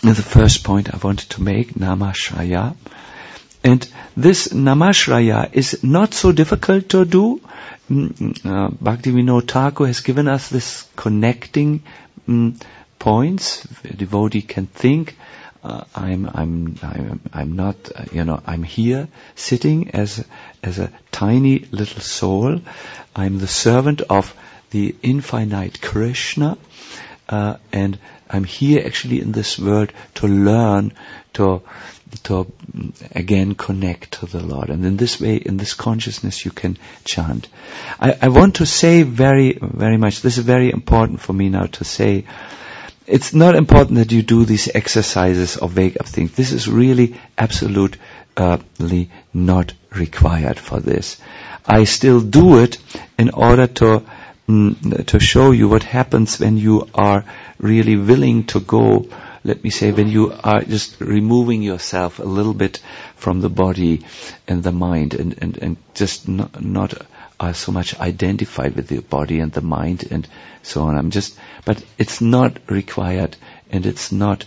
the first point I wanted to make, Namashraya. And this Namashraya is not so difficult to do. Bhaktivinoda Thakur has given us this connecting points. A devotee can think, I'm not, I'm here sitting as a tiny little soul. I'm the servant of the infinite Krishna, and I'm here actually in this world to learn, to again connect to the Lord. And in this way, in this consciousness, you can chant. I want to say very, very much, this is very important for me now to say, it's not important that you do these exercises of wake-up things. This is really absolutely not required for this. I still do it in order to show you what happens when you are really willing to go, let me say, when you are just removing yourself a little bit from the body and the mind and just not so much identified with the body and the mind and so on. But it's not required, and it's not,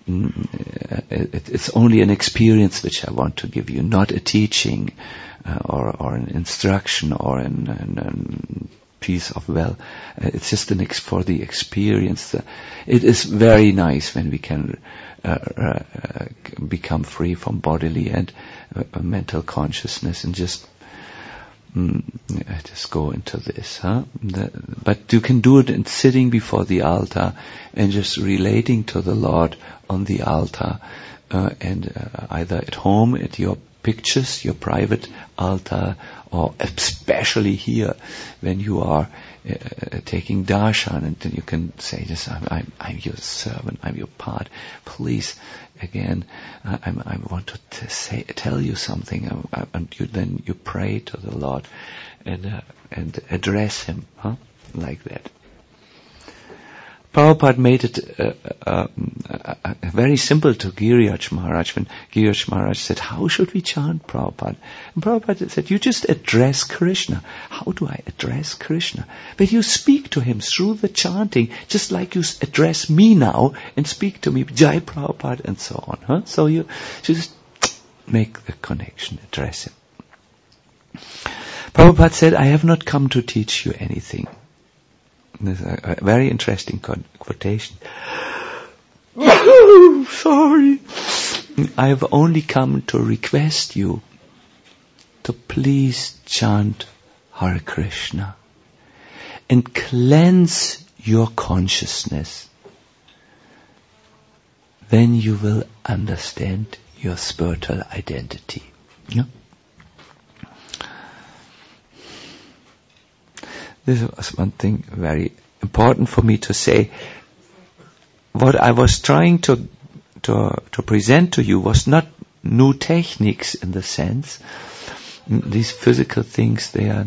it's only an experience which I want to give you, not a teaching or an instruction or an piece of it's just for the experience. It is very nice when we can become free from bodily and mental consciousness and just go into this. But you can do it in sitting before the altar and just relating to the Lord on the altar, and either at home at your pictures, your private altar, or especially here when you are taking darshan, and then you can say, "Just I'm your servant, I'm your part. Please, again, I want to tell you something." And then you pray to the Lord and address Him, like that. Prabhupada made it very simple to Giriraj Maharaj. When Giriraj Maharaj said, "How should we chant, Prabhupada?" And Prabhupada said, "You just address Krishna." How do I address Krishna? But you speak to Him through the chanting, just like you address me now and speak to me, Jai Prabhupada, and so on. So you just make the connection, address Him. Prabhupada said, "I have not come to teach you anything." This is a very interesting quotation. Sorry. "I have only come to request you to please chant Hare Krishna and cleanse your consciousness. Then you will understand your spiritual identity." Yeah? This was one thing very important for me to say. What I was trying to present to you was not new techniques in the sense. These physical things, they are,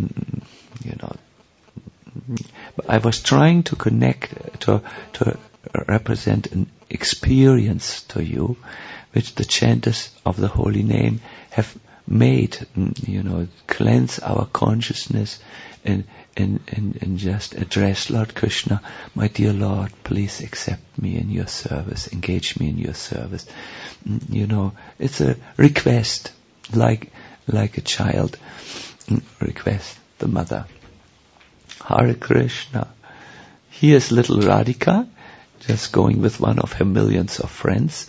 but I was trying to connect, to represent an experience to you, which the chanters of the holy name have made, cleanse our consciousness and just address Lord Krishna, "My dear Lord, please accept me in your service, engage me in your service." It's a request, like a child requests the mother. Hare Krishna. Here's little Radhika, just going with one of her millions of friends.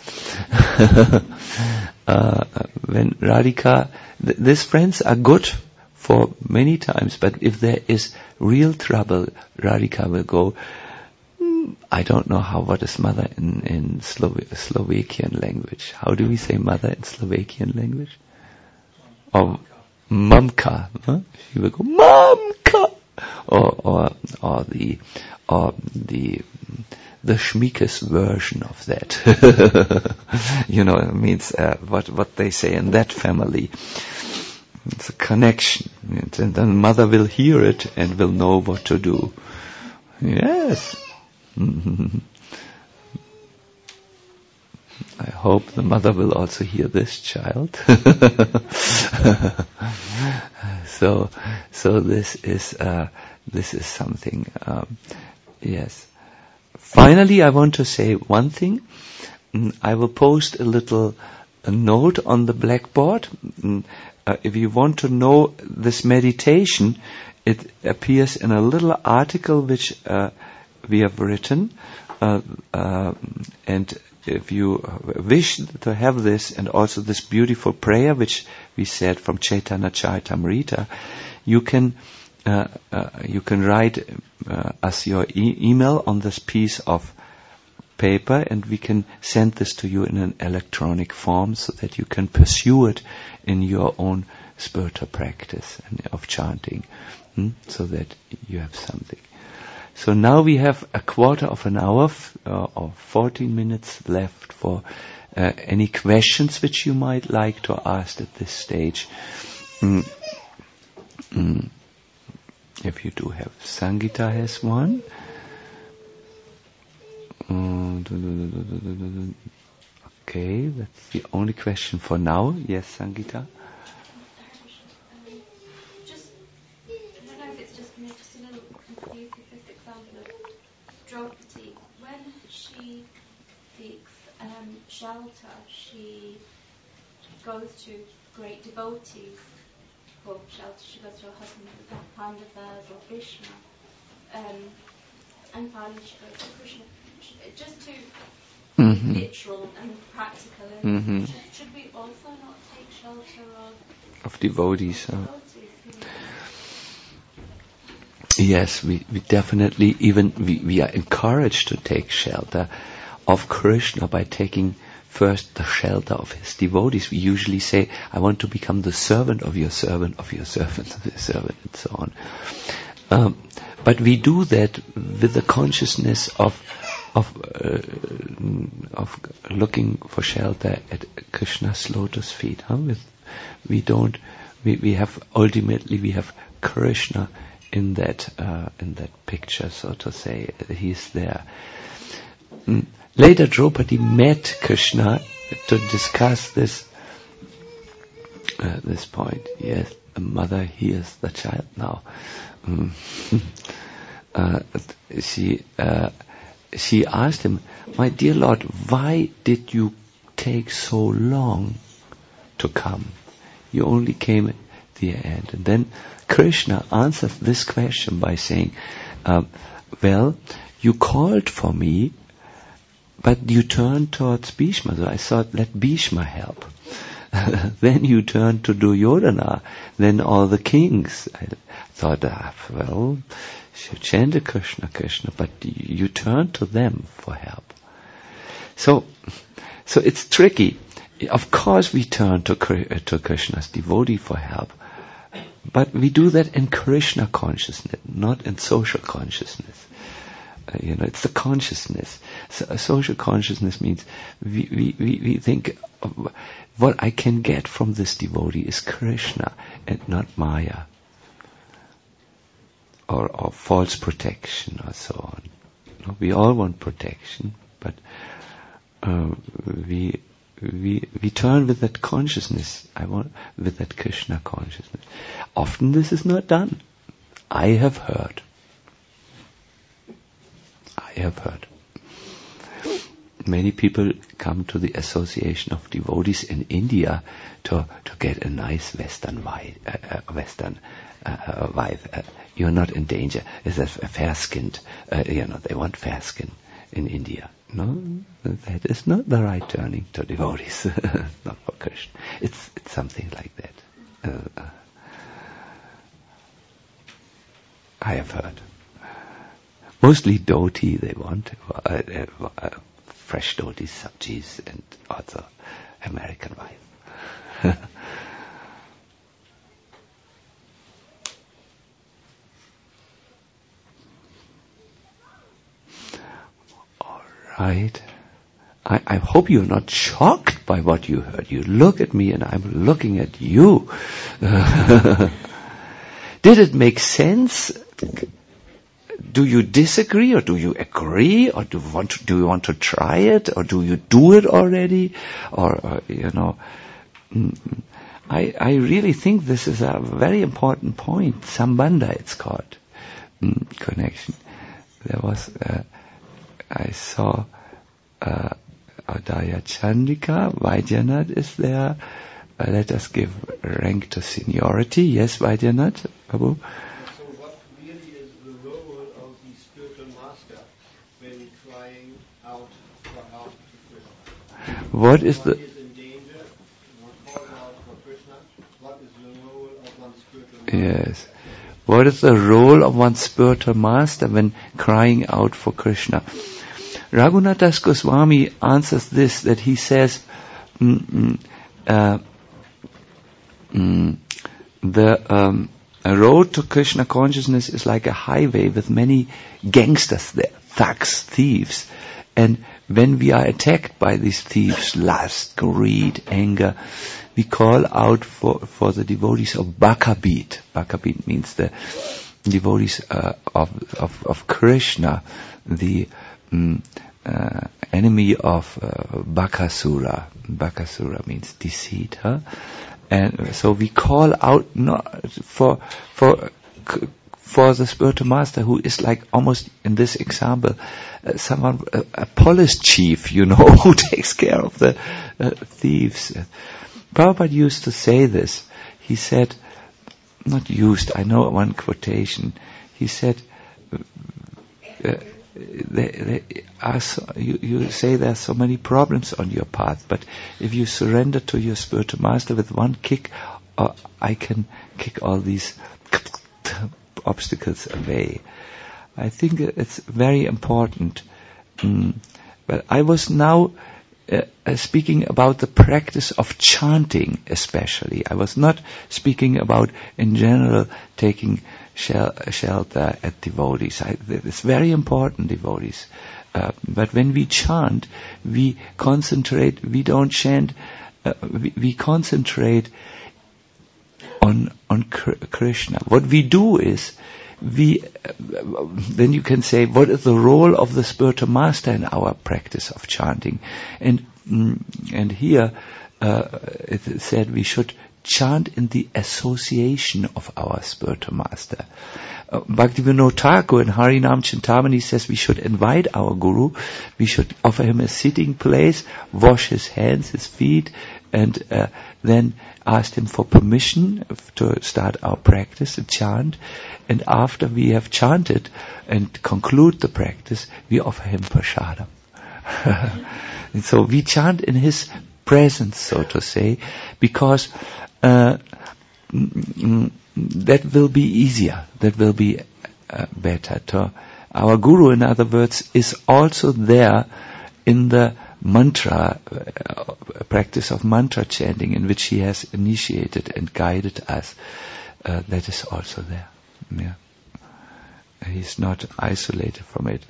When Radhika, these friends are good for many times, but if there is real trouble, Radhika will go, I don't know what is mother in Slovakian language. How do we say mother in Slovakian language? Or mamka. She will go, mamka! Or the Schmiekes version of that. It means what they say in that family. It's a connection. And then mother will hear it and will know what to do. Yes. I hope the mother will also hear this child. So this is something. Yes. Finally, I want to say one thing. I will post a little note on the blackboard. If you want to know this meditation, it appears in a little article which we have written. And if you wish to have this and also this beautiful prayer which we said from Chaitanya Charitamrita, you can write us your email on this piece of paper, and we can send this to you in an electronic form so that you can pursue it in your own spiritual practice of chanting, so that you have something. So now we have a quarter of an hour or 14 minutes left for any questions which you might like to ask at this stage. If you do have, Sangita has one. Okay, that's the only question for now. Yes, Sangita? I don't know if it's just me, just a little confused with this example of Draupadi. When she seeks shelter, she goes to great devotees for shelter. She goes to her husband, the Pandavas or Bhishma, and finally she goes to Krishna. Just to be literal and practical, should we also not take shelter of devotees? Yes, we definitely, we are encouraged to take shelter of Krishna by taking first the shelter of his devotees. We usually say, I want to become the servant of your servant, of your servant, of your servant, and so on. But we do that with the consciousness of looking for shelter at Krishna's lotus feet. We have Krishna in that picture, so to say. He's there. Later, Draupadi met Krishna to discuss this point. Yes, the mother hears the child now. She asked him, my dear Lord, why did you take so long to come? You only came at the end. And then Krishna answers this question by saying, well, you called for me, but you turned towards Bhishma, so I thought, let Bhishma help. Then you turned to Duryodhana, then all the kings. I thought, well, you chanted Krishna, but you turned to them for help. So it's tricky. Of course we turn to Krishna's devotee for help, but we do that in Krishna consciousness, not in social consciousness. It's the consciousness. So social consciousness means we think what I can get from this devotee is Krishna and not Maya or false protection or so on. We all want protection, but we turn with that consciousness. With that Krishna consciousness. Often this is not done. I have heard. Many people come to the Association of Devotees in India to get a nice Western wife. You're not in danger. It's a fair-skinned. They want fair skin in India. No, that is not the right turning to devotees. Not for Krishna. It's something like that. I have heard. Mostly dhoti they want, fresh dhoti, sabjis, and also American wife. All right. I hope you're not shocked by what you heard. You look at me and I'm looking at you. Did it make sense? Do you disagree or do you agree, or do you want to try it, or do you do it already, or I really think this is a very important point. Sambandha, it's called connection. There was I saw Adaya Chandrika, Vaidyanath is there. Let us give rank to seniority. Yes, Vaidyanath, Babu? So what really is the role of the spiritual master when crying out for help to Krishna? What is One the... is in danger, one calls out for Krishna. What is the role of one spiritual master? Yes. What is the role of one spiritual master when crying out for Krishna? Raghunath Das Goswami answers this, that he says, the road to Krishna consciousness is like a highway with many gangsters there, thugs, thieves. And when we are attacked by these thieves, lust, greed, anger, we call out for the devotees of Bhakabit. Bhakabit means the devotees of Krishna, the enemy of Bakasura. Bakasura means deceit, huh? And so we call out not for the spiritual master, who is like almost in this example someone, a police chief, who takes care of the thieves. Prabhupada used to say this. He said, not used, I know one quotation. He said, you say there are so many problems on your path, but if you surrender to your spiritual master with one kick, I can kick all these obstacles away. I think it's very important. But I was now speaking about the practice of chanting especially. I was not speaking about in general taking shelter at devotees. It's very important, devotees. But when we chant, we concentrate, we don't chant, we concentrate on Krishna. What we do is, then you can say, what is the role of the spiritual master in our practice of chanting? And here it said we should chant in the association of our spiritual master. Bhaktivinoda Thakur in Harinam Chintamani says we should invite our Guru, we should offer him a sitting place, wash his hands, his feet, and then ask him for permission to start our practice and chant. And after we have chanted and conclude the practice, we offer him prasadam. And so we chant in his presence, so to say, because that will be easier, that will be better. Our Guru, in other words, is also there in the mantra, practice of mantra chanting, in which he has initiated and guided us. That is also there. Yeah. He's not isolated from it.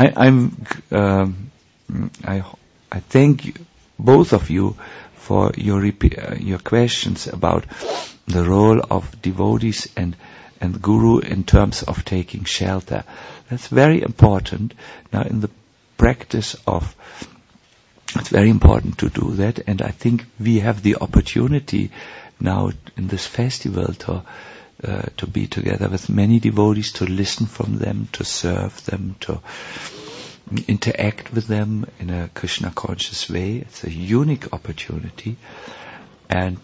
I thank you, both of you, for your questions about the role of devotees and Guru in terms of taking shelter. That's very important. Now, in the practice of, it's very important to do that, and I think we have the opportunity now in this festival to be together with many devotees, to listen from them, to serve them, to interact with them in a Krishna conscious way. It's a unique opportunity. And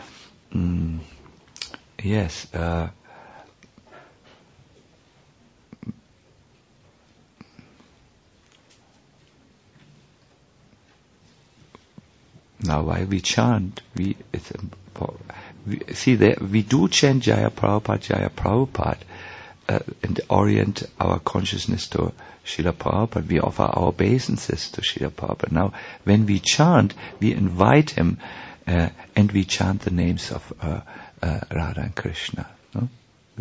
yes, now while we chant, we do chant Jaya Prabhupada, and orient our consciousness to Srila Prabhupada. We offer our obeisances to Srila Prabhupada. Now, when we chant, we invite him, and we chant the names of Radha and Krishna. No?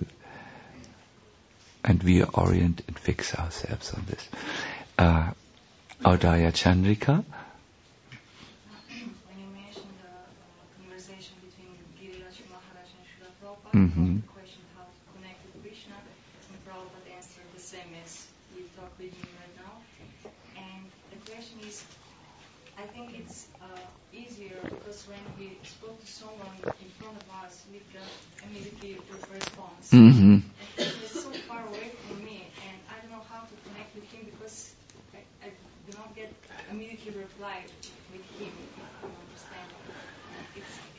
And we orient and fix ourselves on this. Audaya Chandrika. When you mentioned the conversation between Giriraj Maharaj and Srila Prabhupada, Mm-hmm. the question how to connect with Krishna, and Prabhupada answered the same as you talk with me right now. And the question is, I think it's easier because when we spoke to someone in front of us, we got immediately a response. Mm-hmm. And it's so far away from me, and I don't know how to connect with him because I do not get immediately reply.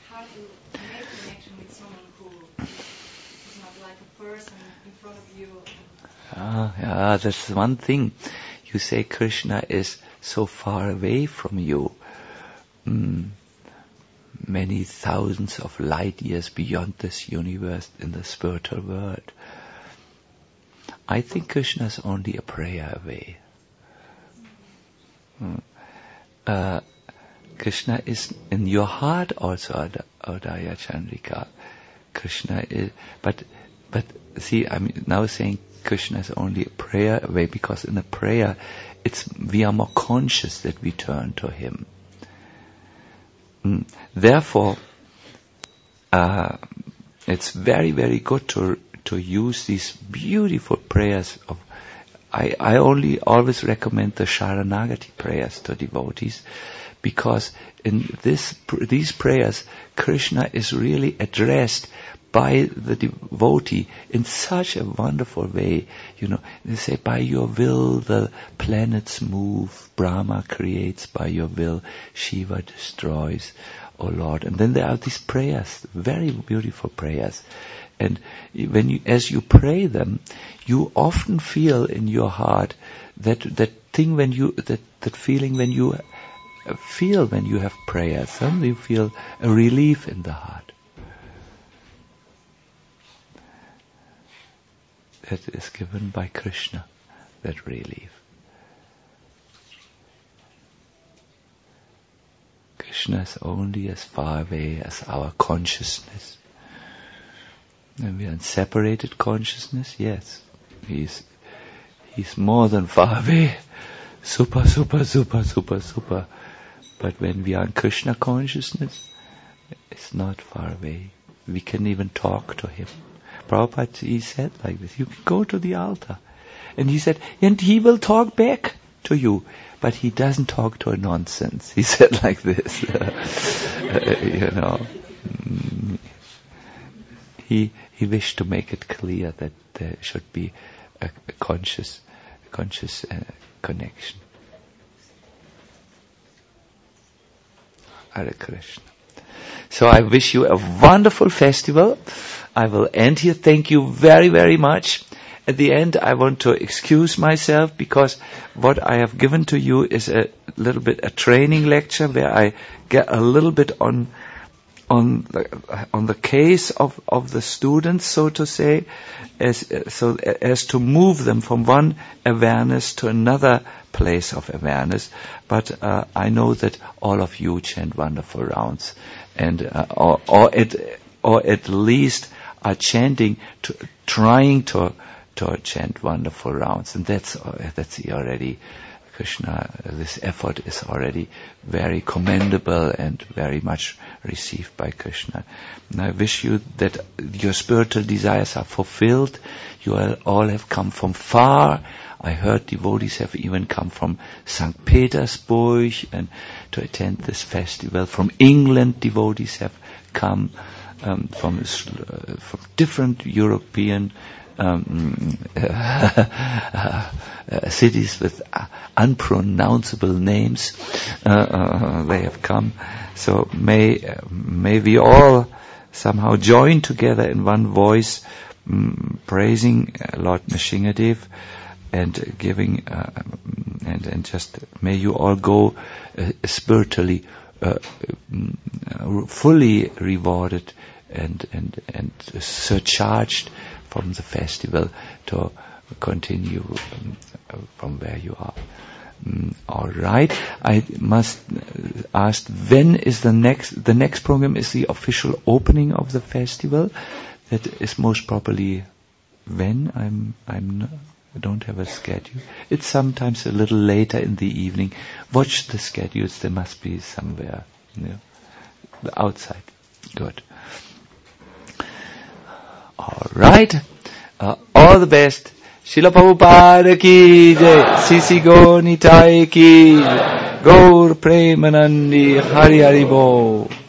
how to make connection with someone who is not like a person in front of you. Yeah, that's one thing. You say Krishna is so far away from you. Many thousands of light years beyond this universe in the spiritual world. I think Krishna is only a prayer away. Krishna is in your heart also, Adaya Chandrika. Krishna is, but see, I'm now saying Krishna is only a prayer away, because in a prayer, we are more conscious that we turn to Him. Therefore, it's very, very good to use these beautiful prayers of. I only always recommend the Sharanagati prayers to devotees, because in these prayers, Krishna is really addressed by the devotee in such a wonderful way. They say, by your will the planets move, Brahma creates, by your will Shiva destroys, O Lord. And then there are these prayers, very beautiful prayers. And as you pray them, you often feel in your heart that feeling when you feel when you have prayers. Suddenly you feel a relief in the heart. That is given by Krishna, that relief. Krishna is only as far away as our consciousness. And we are in separated consciousness, yes. He's more than far away. Super. But when we are in Krishna consciousness, it's not far away. We can even talk to Him. Prabhupada, he said like this, you can go to the altar. And he said, and He will talk back to you. But He doesn't talk to a nonsense. He said like this. He wished to make it clear that there should be a conscious connection. Hare Krishna. So I wish you a wonderful festival. I will end here. Thank you very, very much. At the end, I want to excuse myself, because what I have given to you is a little bit a training lecture where I get a little bit on the case of the students, so to say, as to move them from one awareness to another place of awareness. But I know that all of you chant wonderful rounds, and or at least are chanting, trying to chant wonderful rounds, and that's already Krishna. This effort is already very commendable and very much received by Krishna. And I wish you that your spiritual desires are fulfilled. You all have come from far. I heard devotees have even come from St. Petersburg and to attend this festival. From England, devotees have come from different European cities with unpronounceable names. They have come. So may we all somehow join together in one voice, praising Lord Nrsimhadev and giving and just may you all go spiritually fully rewarded and surcharged from the festival to continue from where you are. All right. I must ask, when is the next program? Is the official opening of the festival? That is most probably when? I don't have a schedule. It's sometimes a little later in the evening. Watch the schedules. There must be somewhere, outside. Good. All right. All the best. Srila Prabhupada ki jai. Sisi Gaur Nitai ki jai. Gaur Premanandi Hari Hari Bo.